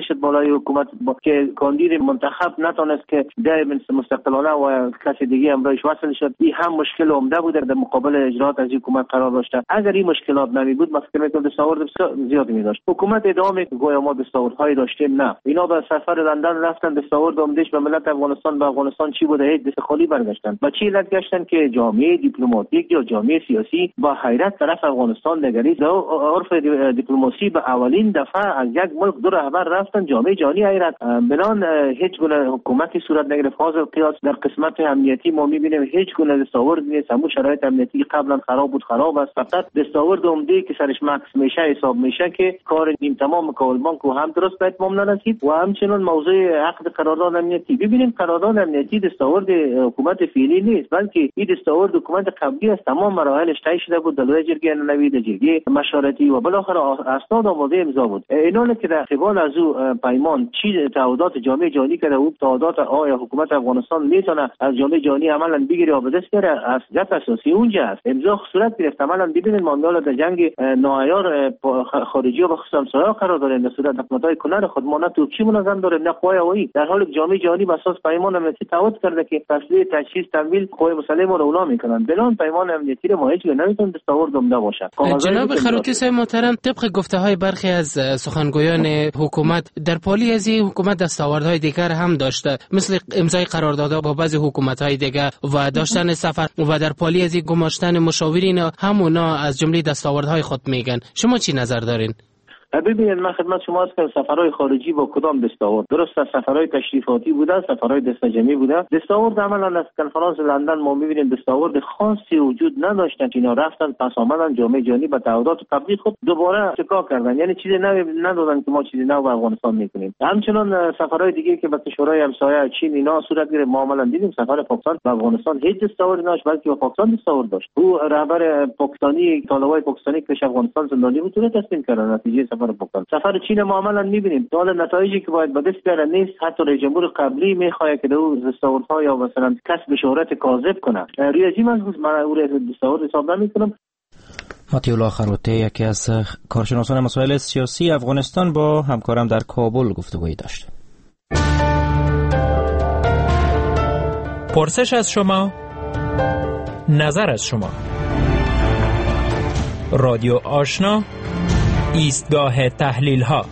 حکومت که کاندید منتخب نتونست که ده مستقلانه و کسی دیگه امرایش وصل شد، این هم مشکل عمده بود در مقابل اجرات از حکومت قرار داشته. اگر این مشکلات نمی بود من فکر می‌کنم دستاورد زیادی می داشت. حکومت ادامه گویا ما دستاوردهای داشتیم، نه، اینا به سفر لندن رفتن، دستاورد عمدهش به ملت افغانستان به افغانستان چی بوده؟ هیچ دست خالی برگشتن. با چی علت گشتن که جامعه دیپلماتیک یا جامعه سیاسی با حیرت طرف افغانستان نگرید. عرف دیپلماسی به اولین دفعه از یک ملک دو رهبر رفتن، جامعه جهانی حیرت. بنان هیچ گونه حکومتی صورت نگرفت. فاضل قیاس در قسمت امنیتی ما می‌بینیم هیچ گونه دستاورد نیست. همون شرایط امنیتی قبلا خراب بود، خراب است. فقط دستاورد عمده که سرش مکس میشه حساب میشه که کار نیم تمام کابل بانک هم درست به اتمام نرسید و همچنین موضوع عقد قرارداد امنیتی. ببینیم قرارداد امنیتی دستاورد حکومت فعلی نیست، بلکه این دستاورد حکومت قبلی است. تمام مراحلش طی شده بود، در جرگه نوید جرگه مشورتی و بالاخره اسناد آماده امضا بود. اینونه که در قبال از او پیمان چی تعهدات جامعه جهانی کرده، او تعهدات آیا حکومت افغانستان میتونه از جامعه جهانی عملاً بگیره یا به دست بیاره؟ اصل اساسی اونجا است. امضا صورت گرفت. عملاً ببینید ماندال در جنگ ناعیار خارجی و بخصوص همسایه‌ها قرار داره. در صورت حکومت‌های کنار خود ما نه توپچی منظم داره نه قوای هوایی، در حالی که جامعه جهانی بر اساس پیمان امنیتی تعهد کرده که تسلیح، تجهیز، تمویل قوای مسلحه رو اونا میکنن. بلان پیمان امنیتی رو ما هیچ نمیتونه دستاورد عمده باشه. جناب خروتی صاحب محترم، طبق گفته‌های برخی از سخنگویان حکومت در پالی از این حکومت دستاوردهای دیگر هم داشته، مثل امضای قراردادها با بعضی حکومت‌های دیگر و داشتن سفر و در پالی از این گماشتن مشاورین همونا از جمله دستاوردهای خود میگن. شما چی نظر دارین؟ ببینید من خدمت شما هست که سفرهای خارجی با کدام دستاورد؟ درست است سفرهای تشریفاتی بوده، سفرهای دستجمعی بوده. دستاورد عملاً از کنفرانس لندن ما می‌بینیم دستاورد خاصی وجود نداشتن که اینا رفتن پس آمدن جامعه جهانی با تعهدات قبلی خود دوباره چیکار کردن، یعنی چیزی نو ندادن که ما چیزی نو به افغانستان می‌کنیم. همچنین سفرهای دیگه که به کشورهای همسایه چین اینا صورت گرفت، ما عملاً دیدیم سفر پاکستان به افغانستان هیچ دستاوردی نداشت، بلکه به پاکستان دستاورد داشت. او رهبر پاکستانی، طالبای پاکستانی که افغانستان زندانی بود تصمیم کردن نتیجه سفر چین ما عملاً می‌بینیم حالا نتایجی که باید به دست بیاره نیست. حتی رئیس جمهور قبلی می‌خواد که او دستاوردها یا مثلا کسب شهرت کاذب کنه. ریاضی من او دستاورد حساب نمی‌کنم. مطیع الله خروتی، یکی از کارشناسان مسائل سیاسی افغانستان، با همکارم در کابل گفتگویی داشت. پرسش از شما، نظر از شما. رادیو آشنا، ایستگاه تحلیل ها.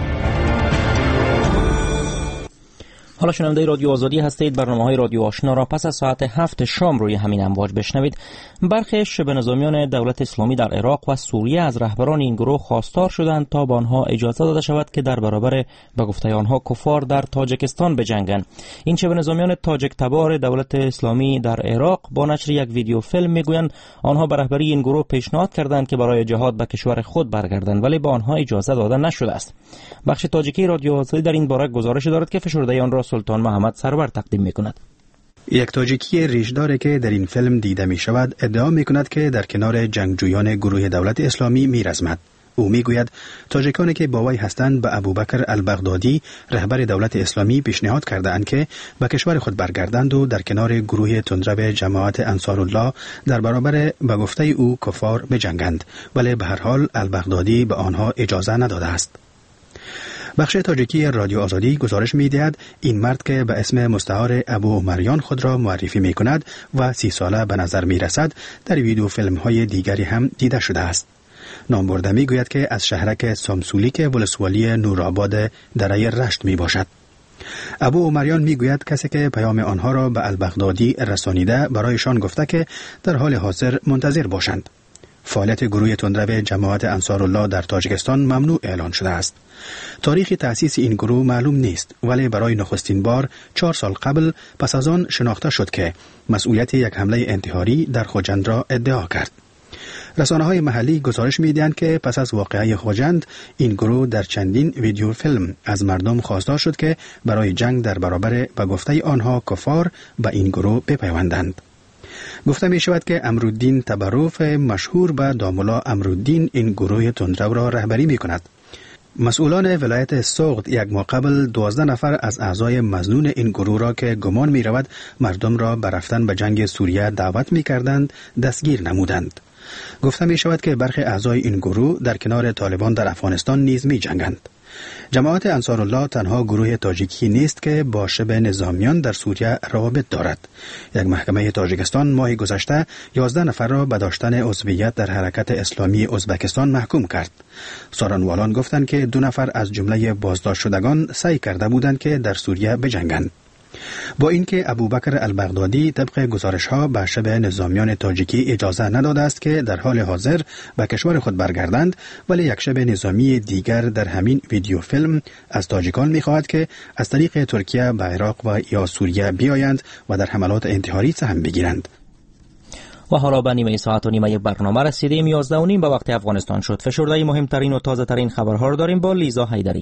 حالا شنونده رادیو آزادی هستید. برنامه‌های رادیو آشنا را پس از ساعت 7 شام روی همین امواج بشنوید. برخی شبه نظامیان دولت اسلامی در عراق و سوریه از رهبران این گروه خواستار شدند تا به آنها اجازه داده شود که در برابر به گفته آنها کفار در تاجیکستان بجنگند. این شبه نظامیان تاجیک تبار دولت اسلامی در عراق با نشر یک ویدیو فیلم میگویند آنها به رهبری این گروه پیشنهاد کردند که برای جهاد به کشور خود برگردند، ولی به آنها اجازه داده نشده است. بخش تاجیکی رادیو آزادی در این باره گزارش دارد که فشرده آن را سلطان محمد سرور تقدیم می‌کند. یک تاجیکی ریشداری که در این فیلم دیده می شود ادعا می کند که در کنار جنگجویان گروه دولت اسلامی می رزمد. او می گوید تاجیکانی که با وی هستند به ابوبکر البغدادی رهبر دولت اسلامی پیشنهاد کرده اند که به کشور خود برگردند و در کنار گروه تندرو جماعت انصارالله در برابر به گفته او کفار بجنگند، ولی به هر حال البغدادی به آنها اجازه نداده است. بخش تاجیکی رادیو آزادی گزارش می‌دهد این مرد که به اسم مستعار ابو مریان خود را معرفی می‌کند و 30 ساله به نظر می‌رسد، در ویدیو فیلم‌های دیگری هم دیده شده است. نامبرده می‌گوید که از شهرک سامسولیک ولسوالی نورآباد دره رشت می‌باشد. ابو مریان می‌گوید کسی که پیام آنها را به البغدادی رسانیده برایشان گفته که در حال حاضر منتظر باشند. فعالیت گروه تندرو جماعت انصارالله در تاجیکستان ممنوع اعلان شده است. تاریخ تأسیس این گروه معلوم نیست، ولی برای نخستین بار 4 سال قبل پس از آن شناخته شد که مسئولیت یک حمله انتحاری در خوجند را ادعا کرد. رسانه‌های محلی گزارش می‌دهند که پس از واقعه خوجند این گروه در چندین ویدیو فیلم از مردم خواستار شد که برای جنگ در برابر به گفته آنها کفار به این گروه بپیوندند. گفته می شود که امرالدین تبروف مشهور به داملا امرالدین این گروه تندرو را رهبری می کند. مسئولان ولایت سوغد یک ماه قبل 12 نفر از اعضای مظنون این گروه را که گمان می رود مردم را به رفتن به جنگ سوریه دعوت می کردند دستگیر نمودند. گفته می شود که برخی اعضای این گروه در کنار طالبان در افغانستان نیز می جنگند. جماعت انصارالله تنها گروه تاجیکی نیست که با شبه نظامیان در سوریه روابط دارد. یک محکمه تاجیکستان ماه گذشته 11 نفر را به داشتن عضویت در حرکت اسلامی ازبکستان محکوم کرد. سارنوالان گفتند که 2 نفر از جمله بازداشت شدگان سعی کرده بودند که در سوریه بجنگند. با اینکه ابوبکر البغدادی طبق گزارش‌ها به شبه نظامیان تاجیکی اجازه نداده است که در حال حاضر به کشور خود برگردند، ولی یک شبه نظامی دیگر در همین ویدیو فیلم از تاجیکان می‌خواهد که از طریق ترکیه به عراق و یا سوریه بیایند و در حملات انتحاری سهم بگیرند. و حالا به نیمه ساعت و نیمه برنامه رسیدیم. 11:30 به وقت افغانستان شد. فشرده مهمترین و تازه ترین خبرها را داریم با لیزا حیدری.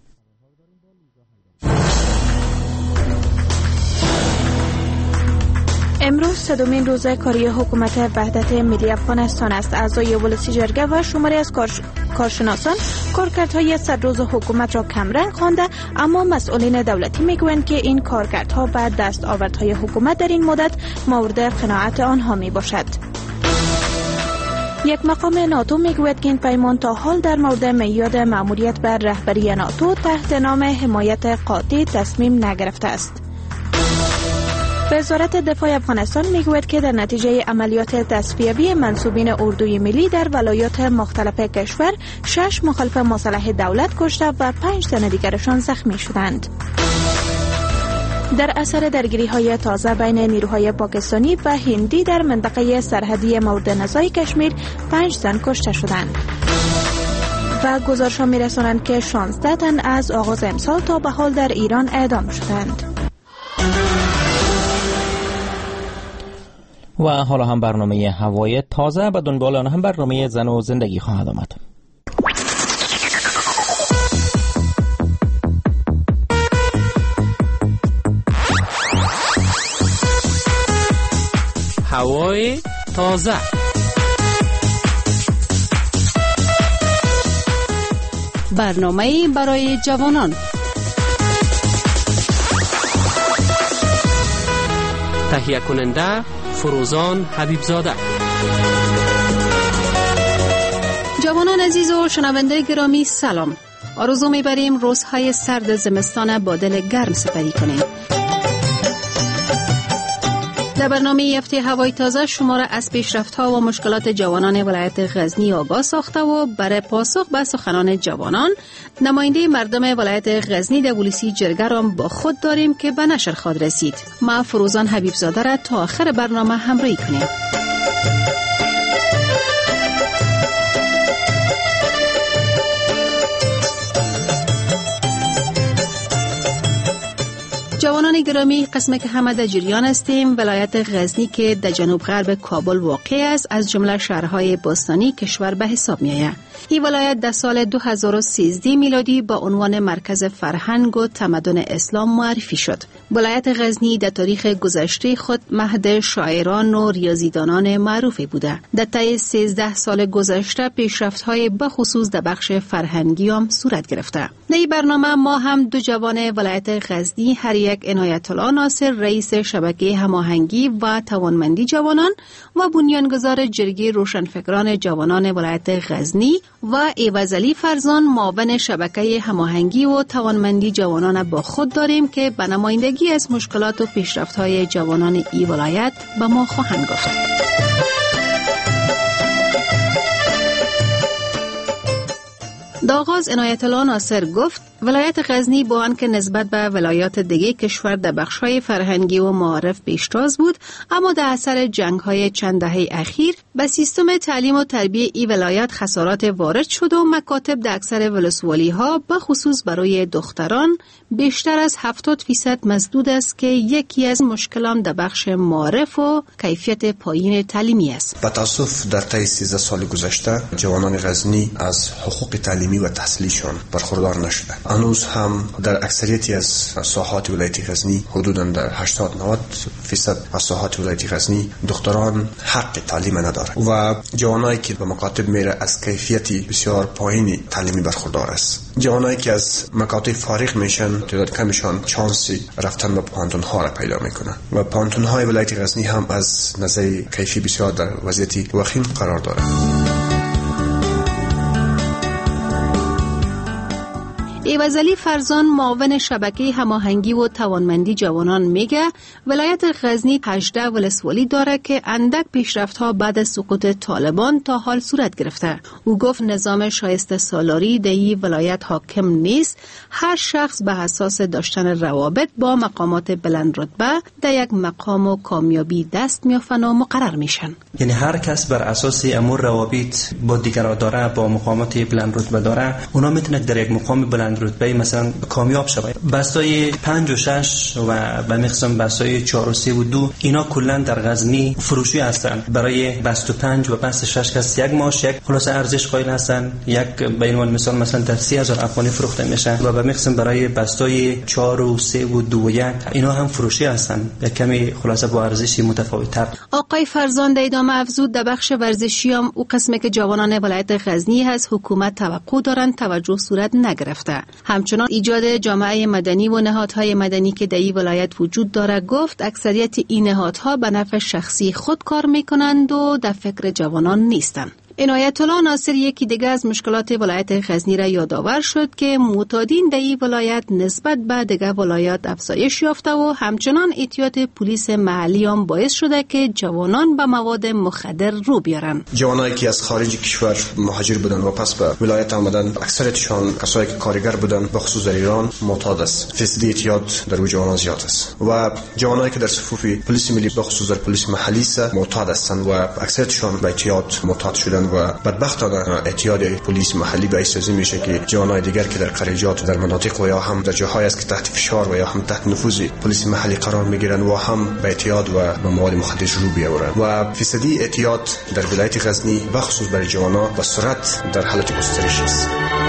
امروز 3مین روز کاری حکومت وحدت ملی افغانستان است. اعضای ولسی جرگه و شماری از کارشناسان کارکردهای 100 روز حکومت را کمرنگ خوانده، اما مسئولین دولتی میگویند که این کارکردها و دستاوردهای حکومت در این مدت مورد قناعت آنها می باشد. یک مقام ناتو میگوید که این پیمان تا حال در مورد میعاد مأموریت بر رهبری ناتو تحت نام حمایت قاطع تصمیم نگرفته است. وزارت دفاع افغانستان میگوید که در نتیجه عملیات تصفیه‌ای منسوبین اردوی ملی در ولایات مختلف کشور 6 مخالف مصالح دولت کشته و 5 تن دیگرشان زخمی شدند. در اثر درگیری‌های تازه بین نیروهای پاکستانی و هندی در منطقه سرحدی مورد نزاع کشمیر 5 زن کشته شدند. و گزارش‌ها می‌رسانند که 16 تن از آغاز امسال تا به حال در ایران اعدام شدند. و حالا هم برنامه هوای تازه، به دنبال آن هم برنامه زن و زندگی خواهد آمد. هوای تازه. برنامه برای جوانان. تهیه کننده فروزان حبیبزاده. جوانان عزیز و شنونده گرامی سلام. آرزو می‌بریم روزهای سرد زمستان با دل گرم سپری کنیم. در برنامه هفته هوای تازه شما را از پیشرفت‌ها و مشکلات جوانان ولایت غزنی آگاه ساخته و برای پاسخ به سخنان جوانان نماینده مردم ولایت غزنی در ولسی جرگه را با خود داریم که به نشر خواهد رسید. ما فروزان حبیبزاده را تا آخر برنامه همراهی کنیم. جوانان گرامی، قسم که همه در جریان هستیم، ولایت غزنی که در جنوب غرب کابل واقع است از جمله شهرهای باستانی کشور به حساب می آید. این ولایت در سال 2013 میلادی با عنوان مرکز فرهنگ و تمدن اسلام معرفی شد. ولایت غزنی در تاریخ گذشته خود مهد شاعران و ریاضیدانان معروفی بوده. در طی 13 سال گذشته پیشرفت‌های بخصوص در بخش فرهنگی هم صورت گرفته. در این برنامه ما هم دو جوان ولایت غزنی، هر یک عنایت الله ناصر رئیس شبکه هماهنگی و توانمندی جوانان و بنیانگذار جرگه روشنفکران جوانان ولایت غزنی و ایوز علی فرزان معاون شبکه هماهنگی و توانمندی جوانان با خود داریم که به نمایندگی از مشکلات و پیشرفت‌های جوانان این ولایت به ما خواهند گفت. در آغاز عنایت الله ناصر گفت ولایت غزنی با آنکه نسبت به ولایات دیگه کشور در بخش‌های فرهنگی و معارف پیشتاز بود، اما در اثر جنگ‌های چند دهه اخیر به سیستم تعلیم و تربیت این ولایت خسارات وارد شد و مکاتب در اکثر ولسوالی‌ها به خصوص برای دختران بیشتر از 70% مسدود است که یکی از مشکلات در بخش معارف و کیفیت پایین تعلیمی است. با تاسف در طی 13 سال گذشته جوانان غزنی از حقوق تعلیمی و تحصیلیشان برخوردار نشده. هنوز هم در اکثریتی از ساحات ولایت غزنی حدوداً در 80-90% از ساحات ولایت غزنی دختران حق تعلیم ندارند و جوانایی که به مکاتب میره از کیفیتی بسیار پایینی تعلیمی برخوردار است. جوانایی که از مکاتب فارغ میشن تعداد کمشان چانسی رفتن به پانتون‌ها را پیدا میکنن و پانتون‌های ولایت غزنی هم از نظر کیفی بسیار در وضعیت وخیم قرار دارند. ایوزعلی فرزان معاون شبکه هماهنگی و توانمندی جوانان میگه ولایت غزنی 18 ولسوالی داره که اندک پیشرفت‌ها بعد از سقوط طالبان تا حال صورت گرفته. او گفت نظام شایسته سالاری در این ولایت حاکم نیست. هر شخص به اساس داشتن روابط با مقامات بلند رتبه در یک مقام و کامیابی دست میافتن و مقرر میشن. یعنی هر کس بر اساس امور روابط با دیگران داره، با مقامات بلند رتبه داره، اونا میتونه در یک مقام بلند رتبه مثلا کامیاب شوه. بستای 5 و 6 و به مقسم بستای 4 و 3 و 2 اینا کلا در غزنی فروشی هستن. برای بست 5 و بست 6 کس یک ماش یک خلاص ارزش قائل هستن. یک به عنوان مثال مثلا در 30,000 افغانی فروخته میشه و به مقسم برای بستای 4 و 3 و 2 و 1 اینا هم فروشی هستن، یک کمی خلاصه با ارزشی متفاوت تر. آقای فرزان در ادامه افزود در بخش ورزشی هم او قسمی که جوانان ولایت غزنی از حکومت توقع دارند توجه صورت نگرفته. همچنان ایجاد جامعه مدنی و نهادهای مدنی که در این ولایت وجود داره گفت اکثریت این نهادها به نفع شخصی خود کار میکنند و در فکر جوانان نیستند. عنایت الله ناصر یکی دیگه از مشکلات ولایت غزنی را یادآور شد که معتادین در این ولایت نسبت به دیگر ولایات افزایش یافته و همچنان احتیاط پلیس محلی هم باعث شده که جوانان به مواد مخدر رو بیارن. جوانایی که از خارج کشور مهاجر بودن و پس به ولایت آمدن اکثریتشان کسایی که کارگر بودن به خصوص در ایران معتاد است. فیصدی اعتیاد در او جوانان زیاد است و جوانایی که در صفوف پلیس ملی به خصوص در پلیس محلی است معتاد هستند و اکثریتشان به اعتیاد معتاد شدن و بدبختانه اعتیاد پلیس محلی باعث از این میشه که جوانای دیگر که در قریجات در مناطق و یا هم در جاهایی است که تحت فشار و یا هم تحت نفوذ پلیس محلی قرار میگیرن و هم به اعتیاد و به مواد مخدر رو بیاورن و فیصدی اعتیاد در ولایت غزنی به خصوص برای جوانا به سرعت در حالت گسترش است.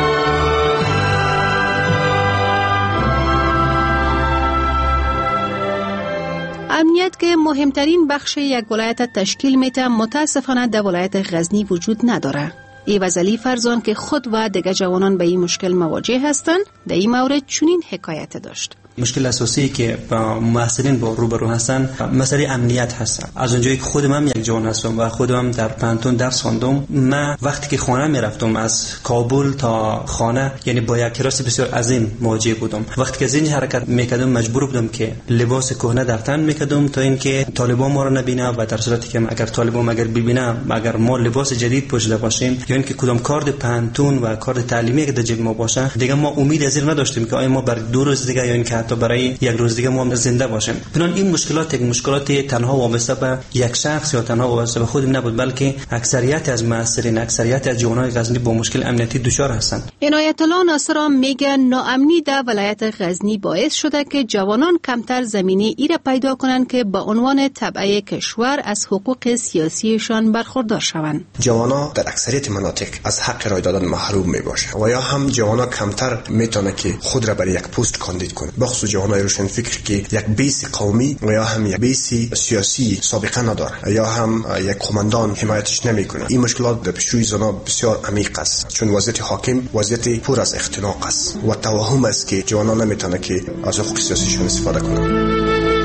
امنیت که مهمترین بخش یک ولایت تشکیل میده متاسفانه در ولایت غزنی وجود نداره. ایوزعلی فرزان که خود و دیگر جوانان به این مشکل مواجه هستند در این مورد چنین حکایت داشت. مشکل اساسی که با محصلین با روبرو هستن مسئله امنیت هستن. از اونجایی که خودم هم یک جوان هستم و خودم در پانتون درس خواندم، من وقتی که خانه میرفتم از کابل تا خانه یعنی با یک کلاس بسیار عظیم مواجه بودم. وقتی که از این حرکت میکردم مجبور بودم که لباس کهنه در تن میکردم تا اینکه طالبان ما رو نبینه و در صورتی که اگر طالبان اگر ببینه اگر ما لباس جدید پوشیده باشیم یا اینکه کدام کارت پانتون و کارت تعلیمی که در جیب ما باشه دیگه ما امید از این نداشتیم که آیا ما بر 2 روز دیگه یا اینکه تا برای یک روز دیگه ما هم زنده باشیم. بنان این مشکلات تنها وابسته به یک شخص یا تنها وابسته به خودم نبود، بلکه اکثریت از معصرین، اکثریت از جوانان غزنی با مشکل امنیتی دچار هستند. عنایت الله ناصر میگه ناامنی در ولایت غزنی باعث شده که جوانان کمتر زمینه ای را پیدا کنند که به عنوان تبعه کشور از حقوق سیاسیشان برخوردار شوند. جوانان در اکثریت مناطق از حق رای دادن محروم میباشند و یا هم جوانان کمتر میتونه که خود را برای یک پست کاندید کنه. بخصوص جوانای روشن فکر که یک بیس قومی و یا هم یک بیس سیاسی سابقه نداره یا هم یک قماندان حمایتش نمیکنه. این مشکلات در پیشروی زنا بسیار عمیق است، چون وضعیت حاکم وضعیت پر از اختناق است و توهم است که جوانان نمیتونه که از حقوق سیاسیشون استفاده کنند.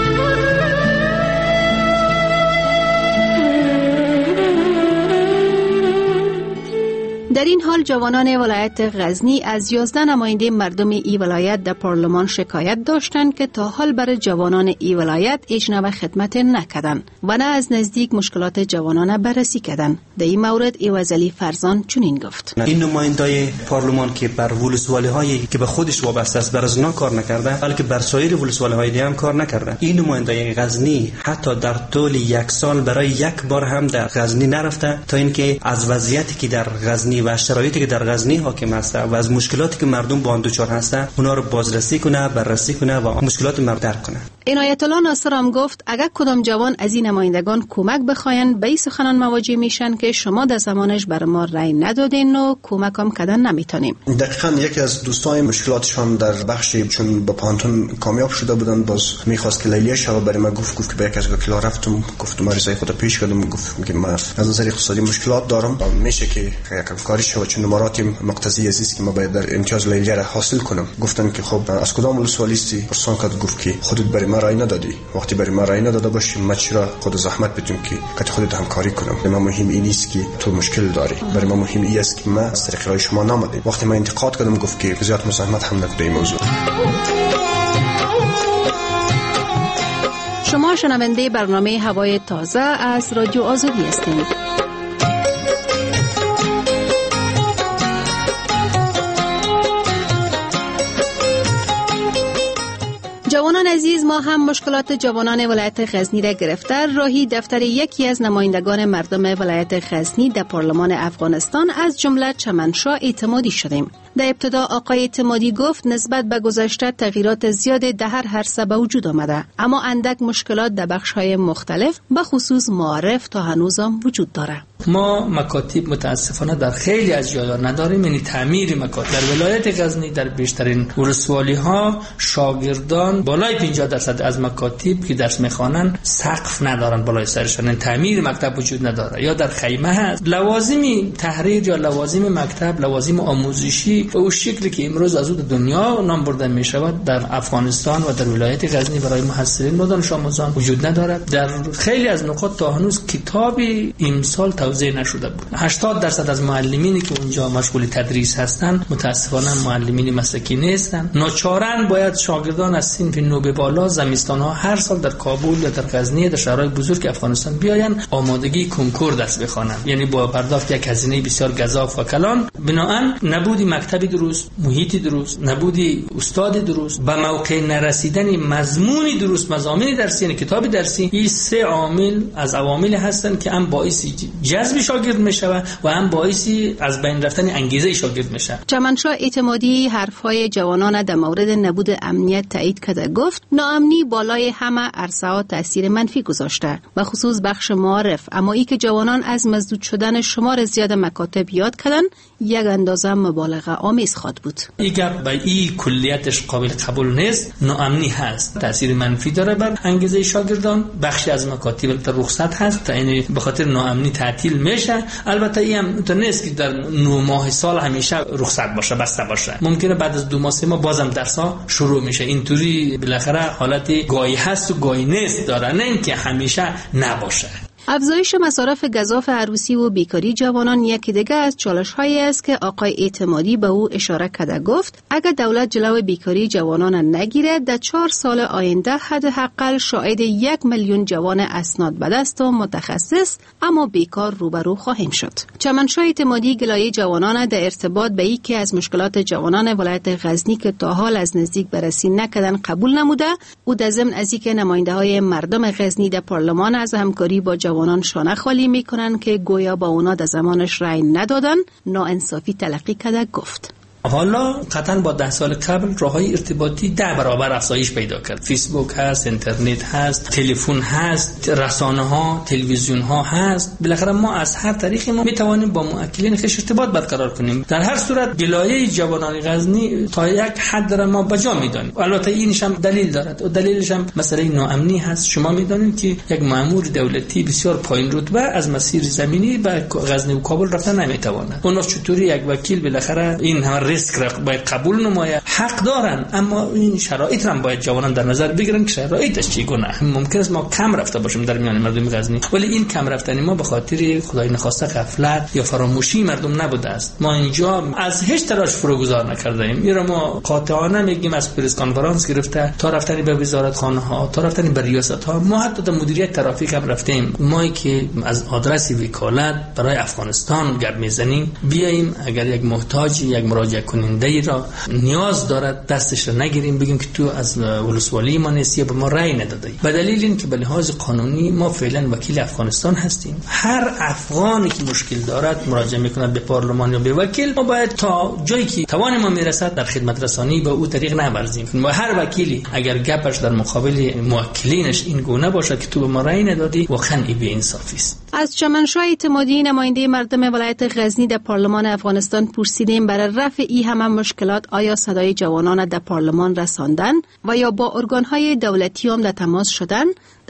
در این حال جوانان ولایت غزنی از 11 نماینده مردم این ولایت در پارلمان شکایت داشتند که تا حال برای جوانان این ولایت هیچ نوع خدمت نکردند و نه از نزدیک مشکلات جوانان بررسی کردند. در این مورد ایوزعلی فرزان چنین گفت: این نمایندای پارلمان که بر ولسوالی‌هایی که به خودش وابسته است بر از اونا کار نکرده، بلکه بر سایر ولسوالی‌های دیگه هم کار نکرده. این نمایندای غزنی حتی در طول یک سال برای یک بار هم در غزنی نرفته تا اینکه از وضعیتی که در غزنی و شرایطی که در غزنی حاکم است و از مشکلاتی که مردم با آن دچار هستند اونا رو بازرسی کنه، بررسی کنه و مشکلات مردم درک کنه. عنایت الله ناصر هم گفت اگر کدام جوان از این نمایندگان کمک بخواین به این سخنان مواجه میشن که شما در زمانش بر ما رأی ندادین و کمک هم کردن نمیتونیم. دقیقاً یکی از دوستای مشکلاتشان در بخشی چون با پانتون کامیاب شده بودن باز میخواست که لیلیه شب برای ما گفت که به یک از کلا رفتم گفتم مریضای خود پیش کردم گفت که من از نظر اقتصادی مشکلات دارم میشه که یک کاری شد چون نمرات مقتضی است که ما باید در امتیاز لیلیه را حاصل کنم. گفتن که خب از کدام ولسوالی هستی؟ پرسان کرد، گفت که خودت برای ما رای ندادی. وقتی برای ما رای نداده باشی ما چرا خود زحمت بدیم که خودت همکاری کنم؟ برای ما مهم این است که تو مشکل داری. برای ما مهم این است که ما از طریق رای شما نامدیم. وقتی من انتقاد کردم گفت که زیاد مزاحمت هم نکنید این موضوع. شما شنونده برنامه هوای تازه از رادیو آزادی هستید. جوانان عزیز، ما هم مشکلات جوانان ولایت غزنی را گرفته راهی دفتر یکی از نمایندگان مردم ولایت غزنی در پارلمان افغانستان از جمله چمنشاه اعتمادی شدیم. در ابتدا آقای اعتمادی گفت نسبت به گذشته تغییرات زیاد در هر عرصه به وجود آمده، اما اندک مشکلات در بخش‌های مختلف به خصوص معارف تا هنوز هم وجود داره. ما مکاتب متاسفانه در خیلی از جاها نداریم، یعنی تعمیر مکاتب در ولایت غزنی در بیشترین ولسوالی ها شاگردان بالای 50% از مکاتب که درس میخوانن سقف ندارن بالای سرشان، یعنی تعمیر مکتب وجود نداره یا در خیمه هست. لوازم تحریر یا لوازم مکتب، لوازم آموزشی به اون شکلی که امروز از دنیا نام برده می شود در افغانستان و در ولایت غزنی برای محصلین و دانش آموزان وجود ندارد. در خیلی از نقاط تا هنوز کتابی امسال توزیع نشده بود. 80% از معلمینی که اونجا مشغول تدریس هستند متاسفانه معلمین مسلکی نیستند. ناچارن باید شاگردان از صنف نو به بالا زمستان ها هر سال در کابل یا در غزنی در شهرهای بزرگ افغانستان بیاین آمادگی کنکور درس بخوانند، یعنی با پرداخت یک هزینه بسیار گزاف و کلان. بنابراین نبودی مکتبی درست، محیطی درست، نبودی استاد درست، به موقع نرسیدن مضمونی درست، مضامین درسی یعنی کتاب درسی، این سه عامل از عوامل هستند که هم باعث جذب شاگرد میشه و هم باعث از بین رفتن انگیزه شاگرد میشه. چمنشاه اعتمادی حرفهای جوانان در مورد نبود امنیت تایید کرده، گفت ناامنی بالای همه عرصه‌ها تاثیر منفی گذاشته و خصوص بخش معارف، اما ای که جوانان از مسدود شدن شمار زیاد مکاتب یاد کردن یک اندازه مبالغه آمیز خواهد بود. این گپ به این کلیتش قابل قبول نیست. ناامنی هست، تاثیر منفی داره بر انگیزه شاگردان. بخشی از مکاتب در رخصت هست، یعنی به خاطر ناامنی تعطیل میشه. البته این هم تو نیست که در 9 ماه سال همیشه رخصت باشه، بسته باشه. ممکنه بعد از 2 ماه 3 ماه بازم درس‌ها شروع میشه. اینطوری بالاخره حالت گاهی هست و گاهی نیست داره، نه اینکه همیشه نباشه. افزایش مصارف گزاف عروسی و بیکاری جوانان یکی دیگه از چالش‌هایی است که آقای اعتمادی به او اشاره کرده. گفت اگر دولت جلوی بیکاری جوانان نگیره در 4 سال آینده حداقل شاهد 1 میلیون جوان اسناد به دست و متخصص اما بیکار روبرو خواهیم شد. چمنشاه اعتمادی گلایه جوانان در ارتباط به یکی از مشکلات جوانان ولایت غزنی که تا حال از نزدیک بررسی نکردن قبول نموده. او در ضمن از اینکه نماینده‌های مردم غزنی در پارلمان از همکاری با جوانان شانه خالی میکنن که گویا با اونا در زمانش رای ندادن ناانصافی تلقی کرده، گفت حالا قطعا با 10 سال قبل راههای ارتباطی 10 برابر افزایش پیدا کرد. فیسبوک هست، اینترنت هست، تلفن هست، رسانه ها، تلویزیون ها هست. بالاخره ما از هر طریقی ما میتوانیم با مؤکلین خویش ارتباط برقرار کنیم. در هر صورت گلایه جوانان غزنی تا یک حد را ما بجا میدانیم. البته اینش هم دلیل دارد و دلیلش هم مسئله ناامنی هست. شما میدانید که یک مأمور دولتی بسیار پایین رتبه از مسیر زمینی به غزنی و کابل رفتن نمیتواند. اون چطوری یک وکیل بالاخره این هم ریسک را باید قبول نماید؟ حق دارن، اما این شرایط را باید جوانان در نظر بگیرن که شرایطش چگونه. ممکن است ما کم رفته باشیم در میان مردم غزنی، ولی این کم رفتن ما به خاطر خدای نخواسته غفلت یا فراموشی مردم نبوده است. ما اینجا از هیچ تلاش فروگذار نکرده ایم. این را ما قاطعانه میگیم، از پرس کنفرانس گرفته تا رفتن به وزارت خانه ها، تا رفتن به ریاست ها، ما حتی در مدیریت ترافیک هم رفتیم. ما که از آدرس وکالت برای افغانستان گپ میزنیم، بیایم اگر یک محتاج، یک مراجعه کننده را نیاز دارد دستش را نگیریم، بگیم که تو از ولسوالی ما نیستی، به ما رأی ندادی. به دلیل این که به لحاظ قانونی ما فعلا وکیل افغانستان هستیم. هر افغانی که مشکل دارد مراجعه میکند به پارلمان یا به وکیل، ما باید تا جایی که توان ما میرسد در خدمت رسانی به او طریق نورزیم. و هر وکیلی اگر گپش در مقابل موکلینش این گونه باشد که تو به ما رأی ندادی، واقعا این بی‌انصافی است. از چمنشاه اعتمادی نماینده مردم ولایت غزنی در پارلمان افغانستان پرسیدیم برای رفع این همه مشکلات آیا صدای جوانان در پارلمان رساندن و یا با ارگان‌های دولتی هم در تماس شدن؟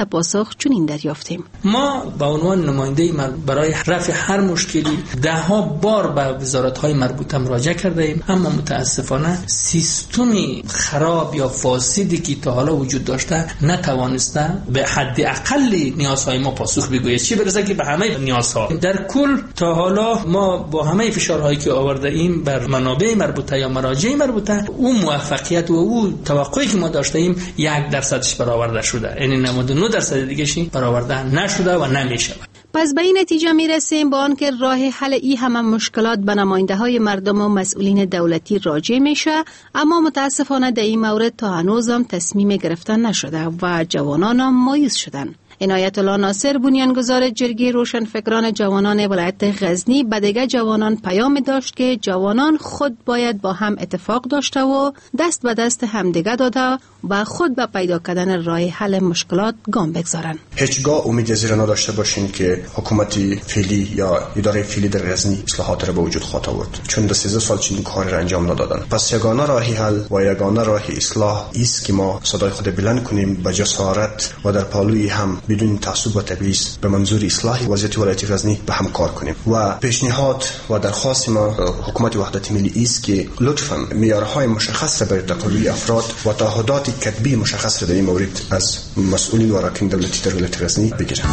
در پاسخ چنین دریافتیم: ما به عنوان نماینده برای رفع هر مشکلی ده ها بار به وزارت‌های مربوطه مراجعه کرده ایم، اما متاسفانه سیستمی خراب یا فاسدی که تا حالا وجود داشته نتوانسته به حد اقل نیازهای ما پاسخ بگوید، چی برسه که به همه نیازها. در کل تا حالا ما با همه فشارهایی که آورده ایم بر منابع مربوطه یا مراجع مربوطه، اون موفقیت و اون توقعی که ما داشته ایم 1% برآورده شده، یعنی 99% دیگه‌اش برآورده نشده و نمیشه. پس به این نتیجه می رسیم با آنکه راه حل ای همه مشکلات به نماینده های مردم و مسئولین دولتی راجع میشه، اما متاسفانه در این مورد تا هنوز هم تصمیم گرفتن نشده و جوانان هم مایوس شدن. عنایت الله ناصر، بنیانگذار جرگه روشنفکران جوانان ولایت غزنی، به دیگر جوانان پیام داشت که جوانان خود باید با هم اتفاق داشته و دست به دست همدیگه داده و خود به پیدا کردن راه حل مشکلات گام بگذارن. هیچگاه امید زیر نداشته باشین که حکومتی فعلی یا اداره فعلی در غزنی اصلاحات را به وجود خواهد آورد، چون در 13 سال چنین کاری را انجام ندادن. پس یگانه راه حل و یگانه راه اصلاح است که ما صدای خود بلند کنیم با جسارت و در پالوی هم بدون تعصب و تبعیض به منظور اصلاح وضعیت ولایت غزنی به هم کار کنیم. و پیشنهاد و درخواست ما حکومت وحدت ملی است که لطفاً معیارهای مشخص را برای تقاضای افراد و تعهدات کتبی مشخص را در این مورد از مسئولین و اراکین دولتی در ولایت غزنی بگیرند.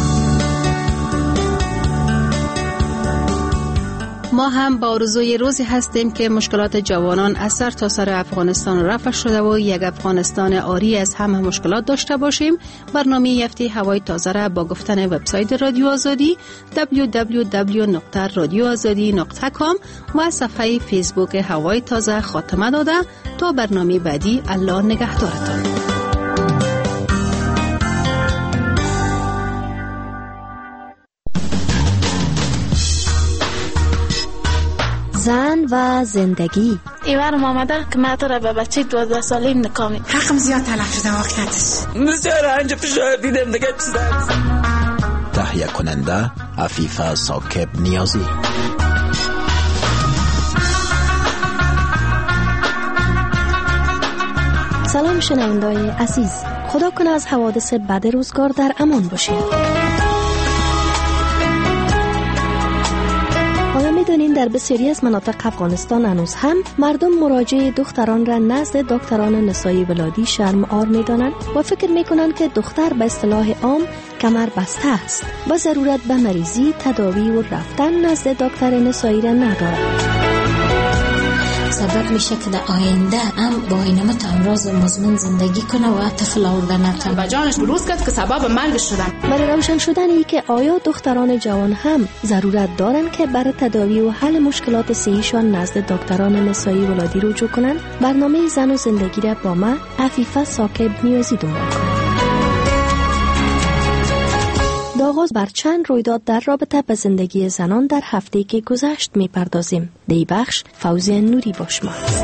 ما هم با آرزوی روزی هستیم که مشکلات جوانان از سر تا سر افغانستان رفع شده و یک افغانستان عاری از همه مشکلات داشته باشیم. برنامه هفته هوای تازه را با گفتن وبسایت رادیو آزادی www.radioazadi.com و صفحه فیسبوک هوای تازه خاتمه داده. تا برنامه بعدی، الله نگهدارتان. زن و زندگی. ایوانم آمده که من را به بچه 12 ساله نکاح میکنم. حقم زیاد تلف شده واقعیتش. بسیار انجا فشار دیدم دیگه تهیه کننده عفیفه ساکب نیازی. سلام شنونده‌های عزیز، خدا کنه از حوادث بد روزگار در امان باشید. می‌دانیم در بسیاری از مناطق افغانستان هنوز هم مردم مراجعه دختران را نزد دکتران نسایی ولادی شرم آور می‌دانند و فکر می‌کنند که دختر به اصطلاح عام کمر بسته است و ضرورت به مریضی، تداوی و رفتن نزد دکتر نسایی را ندارد. سبب میشه که در آینده هم با اینمت امراض مزمن زندگی کنه و طفل آورده نکنه. با جانش بروز کرد که سبب مرگش شدن. برای روشن شدن ای که آیا دختران جوان هم ضرورت دارند که برای تداوی و حل مشکلات صحیشان نزد دکتران نسایی ولادی رجوع کنند، برنامه زن و زندگی را با من عفیفه ساکب نیازی دنبال کنید. آغاز بر چند رویداد در رابطه با زندگی زنان در هفته‌ای که گذشت می‌پردازیم. دی بخش فوزیه نوری با شما است.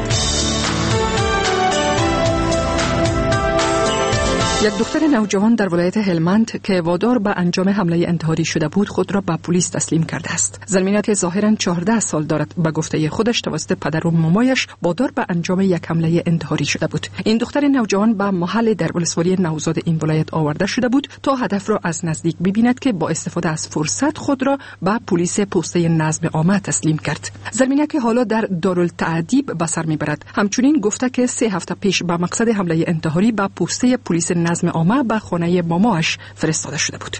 یک دختر نوجوان در ولایت هلمند که وادار به انجام حمله انتحاری شده بود خود را به پلیس تسلیم کرده است. زلمینه که ظاهراً 14 سال دارد به گفته خودش توسط پدر و مامایش وادار به انجام یک حمله انتحاری شده بود. این دختر نوجوان به محل در ولسوالی نوزاد این ولایت آورده شده بود تا هدف را از نزدیک ببیند که با استفاده از فرصت خود را به پلیس پسته نظم عامه تسلیم کرد. زلمینه که حالا در دارالتعذیب به سر میبرد همچنین گفته که 3 هفته پیش به مقصد حمله انتحاری به پسته پلیس نظم عامه به خانه ماماش فرستاده شده بود.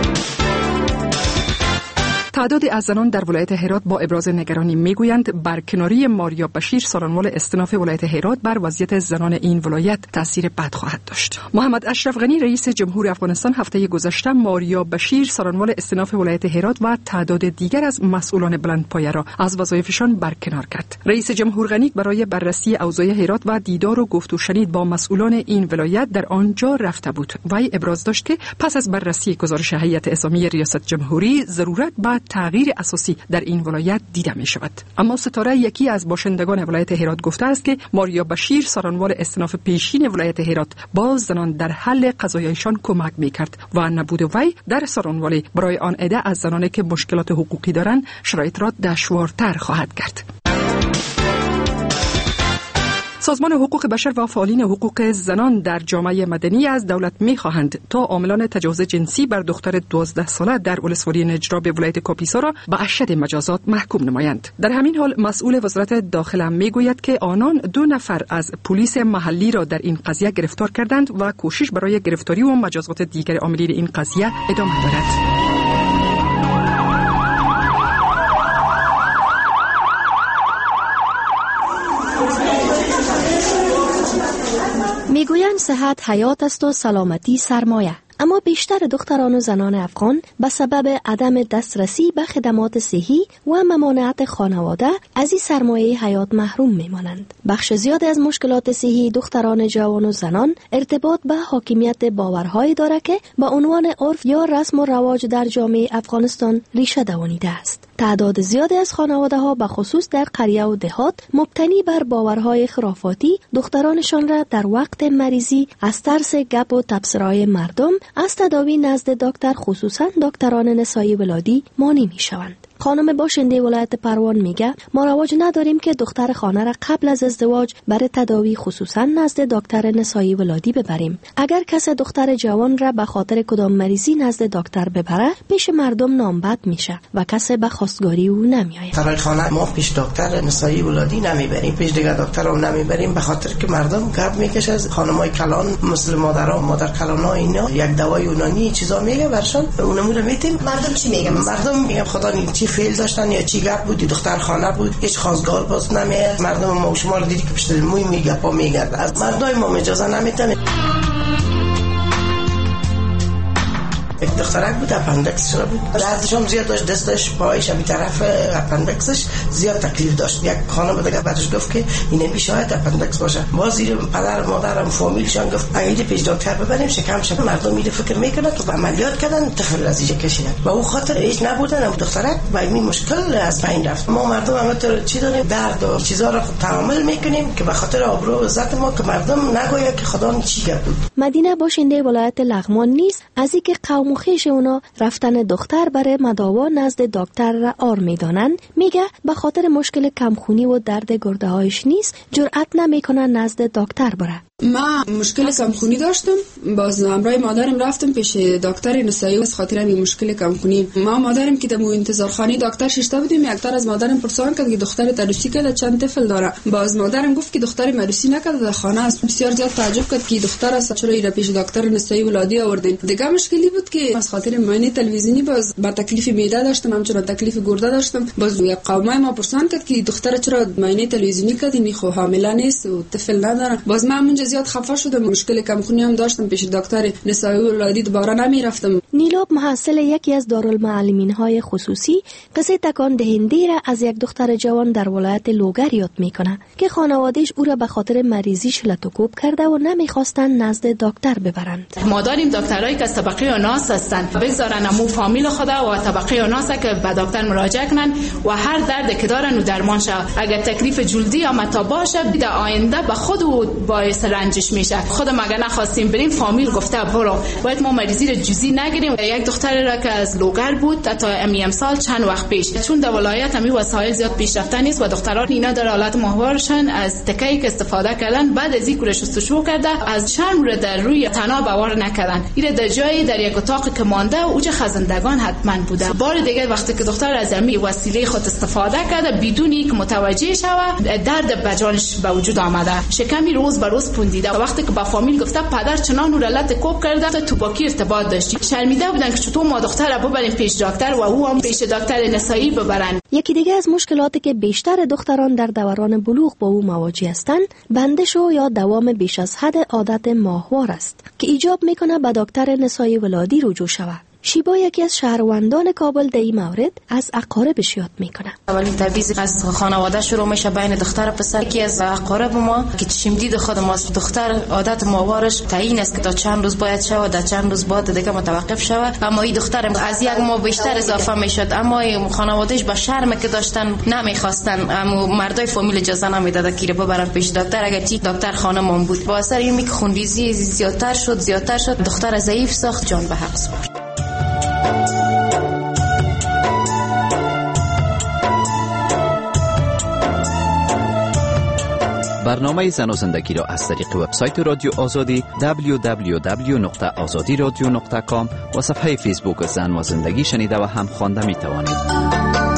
تعدادی از زنان در ولایت هرات با ابراز نگرانی میگویند برکناری ماریا بشیر سارنوال استناف ولایت هرات بر وضعیت زنان این ولایت تاثیر بد خواهد داشت. محمد اشرف غنی رئیس جمهور افغانستان هفته گذشته ماریا بشیر سارنوال استناف ولایت هرات و تعداد دیگر از مسئولان بلندپایه را از وظایفشان برکنار کرد. رئیس جمهور غنی برای بررسی اوضاع هرات و دیدار و گفت و شنید با مسئولان این ولایت در آنجا رفته بود. وی ابراز داشت که پس از بررسی گزارش هیئت اسامی ریاست جمهوری ضرورت به تغییر اساسی در این ولایت دیده می شود. اما ستاره یکی از باشندگان ولایت هرات گفته است که ماریا بشیر سارنوال استناف پیشین ولایت هرات با زنان در حل قضایایشان کمک می کرد و نبود وی در سارنوالی برای آن عده از زنانی که مشکلات حقوقی دارند شرایط را دشوارتر خواهد کرد. سازمان حقوق بشر و فعالین حقوق زنان در جامعه مدنی از دولت می‌خواهند تا عاملان تجاوز جنسی بر دختر 12 ساله در ولسوالی نجرا به ولایت کاپیسا را به اشد مجازات محکوم نمایند. در همین حال مسئول وزارت داخله میگوید که آنان 2 نفر از پلیس محلی را در این قضیه گرفتار کردند و کوشش برای گرفتاری و مجازات دیگر عاملین این قضیه ادامه دارد. میگویند صحت حیات است و سلامتی سرمایه. اما بیشتر دختران و زنان افغان به سبب عدم دسترسی به خدمات صحی و ممانعت خانواده از این سرمایه حیات محروم میمانند. بخش زیاد از مشکلات صحی دختران جوان و زنان ارتباط به حاکمیت باورهایی دارد که به عنوان عرف یا رسم و رواج در جامعه افغانستان ریشه دوانیده است. تعداد زیادی از خانواده ها به خصوص در قریه و دهات مبتنی بر باورهای خرافاتی دخترانشان را در وقت مریضی از ترس گپ و تبصره‌های مردم از تداوی نزد دکتر خصوصا دکتران نسایی ولادی مانع می شوند. خانم باشنده ولایت پروان میگه ما رواج نداریم که دختر خانه را قبل از ازدواج برای تداوی خصوصا نزد دکتر نسایی ولادی ببریم. اگر کس دختر جوان را به خاطر کدام مریضی نزد دکتر ببره پیش مردم نامبد میشه و کسی به خواستگاری او نمیآید. طبعا خانه ما پیش دکتر نسایی ولادی نمیبریم، پیش دیگه دکتر هم نمیبریم به خاطر که مردم گپ میکشه از خانمای کلان مثل مادر کلان‌ها اینا یک دوای یونانی چیزا میگه برشان اونمو رو میتیم. مردم چی میگن؟ مردم میگن خدا چی فعل داشتن یا چی گپ بود، دختر خانه بود، هیچ خواستگار باز نمیاد. مردم ما شما رو دیدی که پشت موی میگپا میگرد، از مردای ما اجازه نمیتن. یک دخترک بود اپندکس شده بود، دردش هم زیاد داشت، دستش پایش به طرف اپندکسش زیاد تکلیف داشت. یک خانم دیگه بعدش گفت که این شاید اپندکس باشه. باز زیر پدر مادرم فامیلشان گفت اگه پیش دکتر ببریم شکم شد. مردم میره فکر میکنه که عملیات کردن طفل از اینجا کشیدن و او خاطر هیچ نبودن. دخترک با این مشکل از بین رفت. ما مردم همه چی داریم درد و چیزا رو تحمل میکنیم که به خاطر آبرو و عزت ما که مردم نگوید که خدا چی گفت بود. مدینه باشنده ولایت لغمان نیست از اینکه قوم خویش اونا رفتن دختر برای مداوا نزد دکتر را آر میدانند. میگه به خاطر مشکل کمخونی و درد گرده هایش نیست جرأت نمیکنه نزد دکتر بره. ما مشکل کمخونی داشتم، باز همراه مادرم رفتم پیش دکتر نسایی از خاطر همین مشکل کمخونی. ما مادرم که در انتظارخانه دکتر ششته بودیم، یک تر از مادرم پرسان کرد که دختر عروسی کرده چند طفل داره. باز مادرم گفت که دختر عروسی نکرده در خانه است. بسیار زیاد تعجب کرد که دختر است چرا ایرا پیش دکتر نسایی ولادی آوردین. دیگه مشکلی بود که از خاطر معاینه تلویزیونی باز با تکلیف معده داشتم، همچنان تکلیف گرده داشتم. باز یک قومای ما پرسان کرد که دختر چرا معاینه تلویزیونی کردین، خو حامله نیست و طفل نداره. باز من اونجا زیاد خفه شدم، مشکل کمخونی هم داشتم، پیش دکتر نسایی ولادی دوباره نمیرفتم. نیلوب محصل یکی از دارالمعلمین های خصوصی قصه تکان دهنده را از یک دختر جوان در ولایت لوگر یاد میکنه که خانواده‌اش او را به خاطر مریضیش لطوکوب کرده و نمیخواستن نزد دکتر ببرند. ما داریم دکترایی که از طبقه ناس هستن، بگذارن امو فامیل خدا و طبقه ناس که به دکتر مراجعه کنن و هر درد که دارن و درمان شه. اگر تکلیف جلدی یا متا باشه در آینده به خود و باعث رنجش میشه. خود مگه نخواستیم بریم، فامیل گفته برو. باید ما مریضی رو جزئی نگیریم. یک دختر را که از لوگر بود تا امسال چند وقت پیش، چون در ولایت می وسایل زیاد پیشرفته نیست و دختران اینا در حالت ماهوارشان از تکایی که استفاده کردن بعد از اینکه شستشو کرده از شرم رو در روی تنا باور نکردن. این در جایی در یک اتاق که مانده و اوج خزندگان حتما بوده. بار دیگه وقتی که دختر از امی وسیله خود استفاده کرده بدون اینکه متوجه شود درد بجانش به وجود آمده، شکمی روز به روز پوندیده. وقتی که با فامیل گفته پدر چنان رو لط کوب کرده تو با کی ارتباط داشتی، شرمیده بودن که چطور ما دختر رو ببریم پیش دکتر و او هم پیش دکتر نسایی ببرن. یکی دیگه از مشکلاتی که بیشتر دختران در دوران بلوغ با او مواجه هستند بندش یا دوام بیش از حد عادت ماهوار است که ایجاب میکنه به دکتر نسایی ولادی رجوع شود. شیبا یکی از شهروندان کابل در این مورد از اقاربش یاد میکنه. اولین تبعیض از خانواده شروع میشه بین دختر و پسر. یکی از اقارب ما که شمدید خود ماست، دختر عادت ماهوارش تعیین است که تا چند روز باید شود، تا چند روز بعد دیگه متوقف شود. اما این دختر از یک ماه بیشتر اضافه میشد، اما خانوادهش با شرم که داشتن نمیخواستن، اما مردای فامیل اجازه نمیداد که ببرن پیش دکتر. اگر چی دکتر خانمون بود با اثر این خونریزی زیادتر شد، دختر ضعیف ساخت، جان به حبس برد. برنامه زن و زندگی را از طریق وبسایت رادیو آزادی www.azadiradio.com و صفحه فیسبوک زن و زندگی شنیده و هم خوانده می توانید.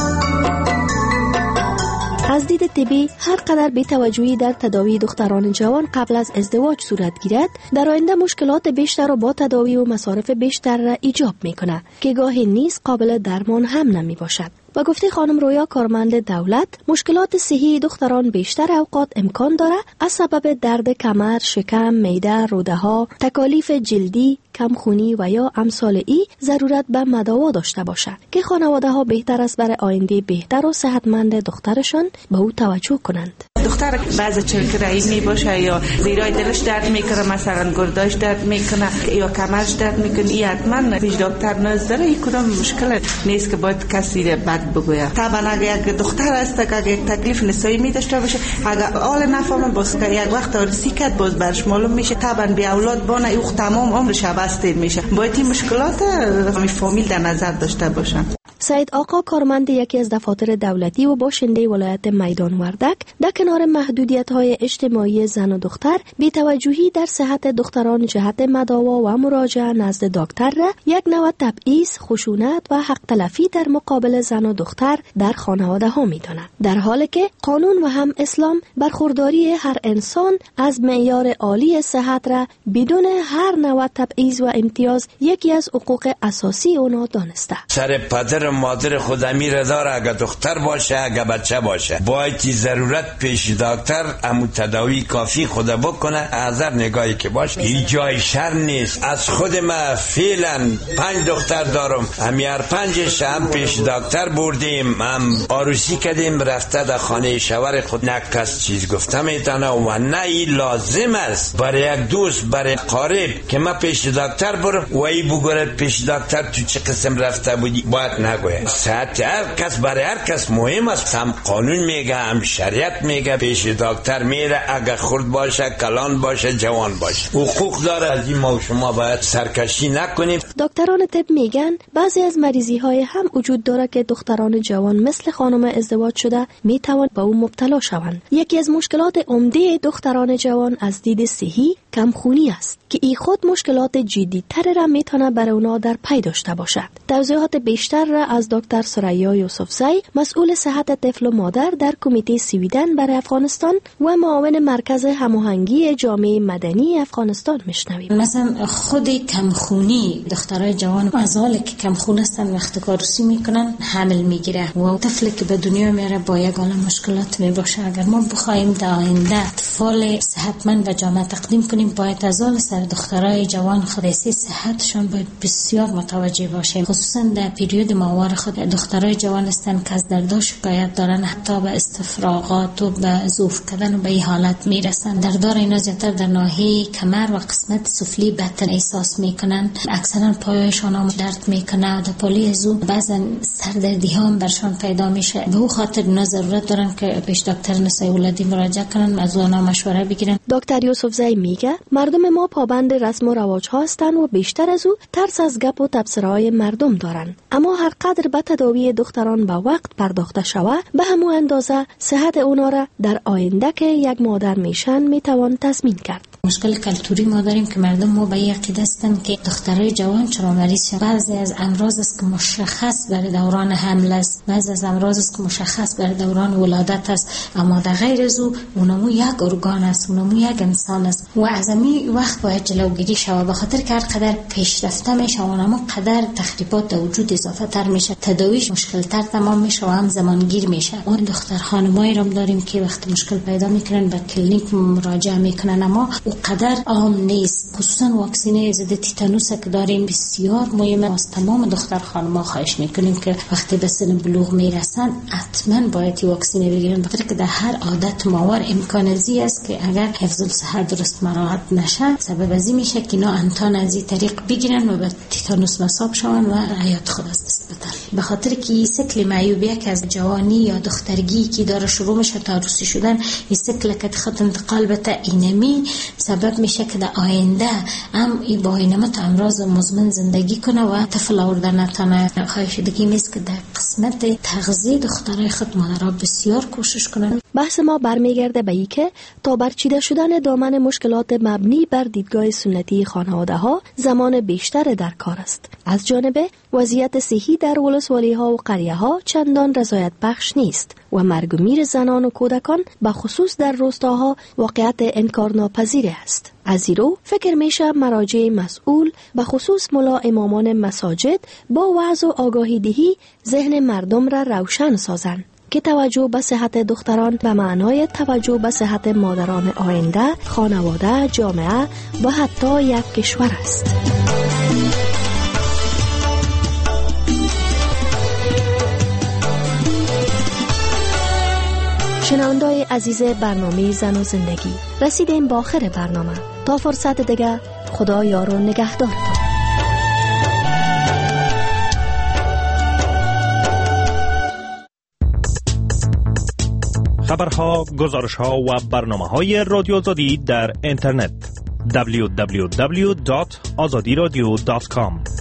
از دید طبی هر قدر بی‌توجهی در تداوی دختران جوان قبل از ازدواج صورت گیرد، در آینده مشکلات بیشتر را با تداوی و مصارف بیشتر را ایجاب می‌کند که گاهی نیز قابل درمان هم نمی‌باشد. و گفته خانم رویا کارمند دولت، مشکلات صحی دختران بیشتر اوقات امکان داره از سبب درد کمر، شکم، معده، روده‌ها، تکالیف جلدی، کمخونی و یا امثال ای ضرورت به مداوا داشته باشد که خانواده‌ها بهتر است برای آینده بهتر و صحتمند دخترشان به او توجه کنند. دختر بعضی چرکرایی می باشه یا زیرای دلش درد میکنه، مثلا گرداش درد میکنه یا کمرش درد میکنه، این حتما پیش دکتر نزد داره. این کدام مشکل نیست که باید کسی بد بگوید. طبعا اگه یک دختر است که اگه یک تکلیف نسایی می داشته باشه، اگه آل نفهمه باز که یک وقت آرسی کرد باز برش معلوم میشه، طبعا بی اولاد بانه او تمام عمرش بستید میشه. باید این مشکلات می فامیل در نظر داشته باشن. سید آقا کارمند یکی از دفاتر دولتی و باشنده ولایت میدان وردک، در کنار محدودیت‌های اجتماعی زن و دختر، بی‌توجهی در صحت دختران جهت مداوا و مراجعه نزد دکتر را یک نوع تبعیض، خشونت و حق تلفی در مقابل زن و دختر در خانواده‌ها می‌داند، در حالی که قانون و هم اسلام برخورداری هر انسان از معیار عالی صحت را بدون هر نوع تبعیض و امتیاز یکی از حقوق اساسی اونا دانسته. سر پدر و مادر خود امیر داره، اگه دختر باشه اگه بچه باشه، باید ضرورت پیش دکتر امو تداوی کافی خود بکنه. از هر نگاهی که باشه هیچ جای شر نیست. از خود ما فعلا 5 دختر دارم، هر 5 هم پیش دکتر بردیم، هم عروسی کردیم، رفته در خانه شوهر خود. نه کس چیز گفته میتونه و نه این لازم است برای یک دوست، برای قارب که ما پیش دکتر برم و ای بگوره پیش دکتر تو چه قسم رفته بودی. باید نگوید. صحت هر کس برای هر کس مهم است. هم قانون میگه، هم شریعت میگه پیش دکتر میره، اگه خرد باشه، کلان باشه، جوان باشه، حقوق داره. از این ما و شما باید سرکشی نکنیم. دکتران طب میگن بعضی از مریضی های هم وجود داره که دختران جوان مثل خانم ازدواج شده میتوان به اون مبتلا شوند. یکی از مشکلات عمده دختران جوان از دید صحی کمخونی است که این خود مشکلات جدی تر را میتونه برای اونا در پی داشته باشد. توضیحات بیشتر را از دکتر سریا یوسفزی، مسئول صحت طفل و مادر در کمیته سویدن برای افغانستان و معاون مرکز هماهنگی جامعه مدنی افغانستان میشنویم. مثلا خود کمخونی دخترای جوان از حالی که کمخون هستن وقتی کارسی میکنن حمل میگیره و طفلی که به دنیا میاره با یک عالم مشکلات میباشه. اگر ما بخوایم در آینده اطفال صحتمند و جامعه تقدیم کنیم، باید از حال سر دخترای جوان خودسی صحتشون باید بسیار متوجه باشیم. خصوصا در پیریود ماهوار خود دخترای جوان هستن که از دردها شکایت دارن، حتی به استفراغات و به ضعف کردن و به این حالت میرسن. دردار اینا زیادتر در ناحیه کمر و قسمت سفلی بدتر احساس میکنن. اکثرا پایشان هم درد میکنه و در پالی ازو بعضا سردردی ها هم برشان پیدا میشه. به او خاطر اینا ضرورت دارن که پیش دکتر نسای ولادی مراجعه کنن، از اونا مشوره بگیرن. دکتر یوسفزی میگه مردم ما پابند رسم و رواج ها هستن و بیشتر از او ترس از گپ و تبصره‌های مردم دارن. اما هر قدر به تداوی دختران به وقت پرداخته شود، به همون اندازه صحت اونا را در آینده که یک مادر میشن میتوان تضمین کرد. مشکل کلتوری ما داریم که مردم ما به یک عقیده هستند که دخترای جوان چرا مریض شدن. بعضی از امراض است که مشخص برای دوران حمل است، بعضی از امراض است که مشخص برای دوران ولادت است، اما در غیر از اونمو یک ارگان است، اونمو یک انسان است و از همین وقت باید جلوگیری شود. به خاطر که هر قدر پیشرفته میشه اونمو قدر تخریبات در وجود اضافه تر میشه، تداویش مشکل تر تمام میشه و هم زمانگیر میشه. اون دختر خانمایی رو داریم که وقتی مشکل پیدا میکنن به کلینیک مراجعه میکنن، اما قدر عام نیست. خصوصا واکسینه ضد تیتانوس که داریم بسیار مهمه. از تمام دختر خانم‌ها خواهش میکنیم که وقتی به سن بلوغ میرسن حتما باید واکسینه بگیرن، بخاطر که در هر عادت ماور امکان ازی است که اگر حفظ الصحت درست مراعات نشه سبب ازی میشه که اینا انتان از این طریق بگیرن و به تیتانوس مصاب شون و حیات خود از دست بدن. به خاطر که این سیکل معیوبیه که از جوانی یا دخترگی که داره شروع میشه تا عروسی شدن، این سیکل که خط انتقال بته اینمی سبب میشه که در آینده هم این با اینمت امراض مزمن زندگی کنه و طفل آورده نتانه. خواهش دیگه میست که در قسمت تغذیه دخترای خود مادرها بسیار کوشش کنن. بحث ما برمیگرده به این که تا برچیده شدن دامن مشکلات مبنی بر دیدگاه سنتی خانواده ها زمان بیشتر در کار است. از جانب وضعیت صحی در ولسوالی ها و قریه ها چندان رضایت بخش نیست و مرگ و میر زنان و کودکان به خصوص در روستاها واقعیت انکارناپذیر است. از این رو فکر میشه مراجع مسئول به خصوص ملا امامان مساجد با وعظ و آگاهی دهی ذهن مردم را روشن سازند که توجه به صحت دختران به معنای توجه به صحت مادران آینده، خانواده، جامعه و حتی یک کشور است. شنونده‌های عزیز برنامه زن و زندگی، رسیدیم با آخر برنامه. تا فرصت دیگه، خدا یار و نگهدارتان. خبرها، گزارش‌ها و برنامه‌های رادیو آزادی در اینترنت www.azadiradio.com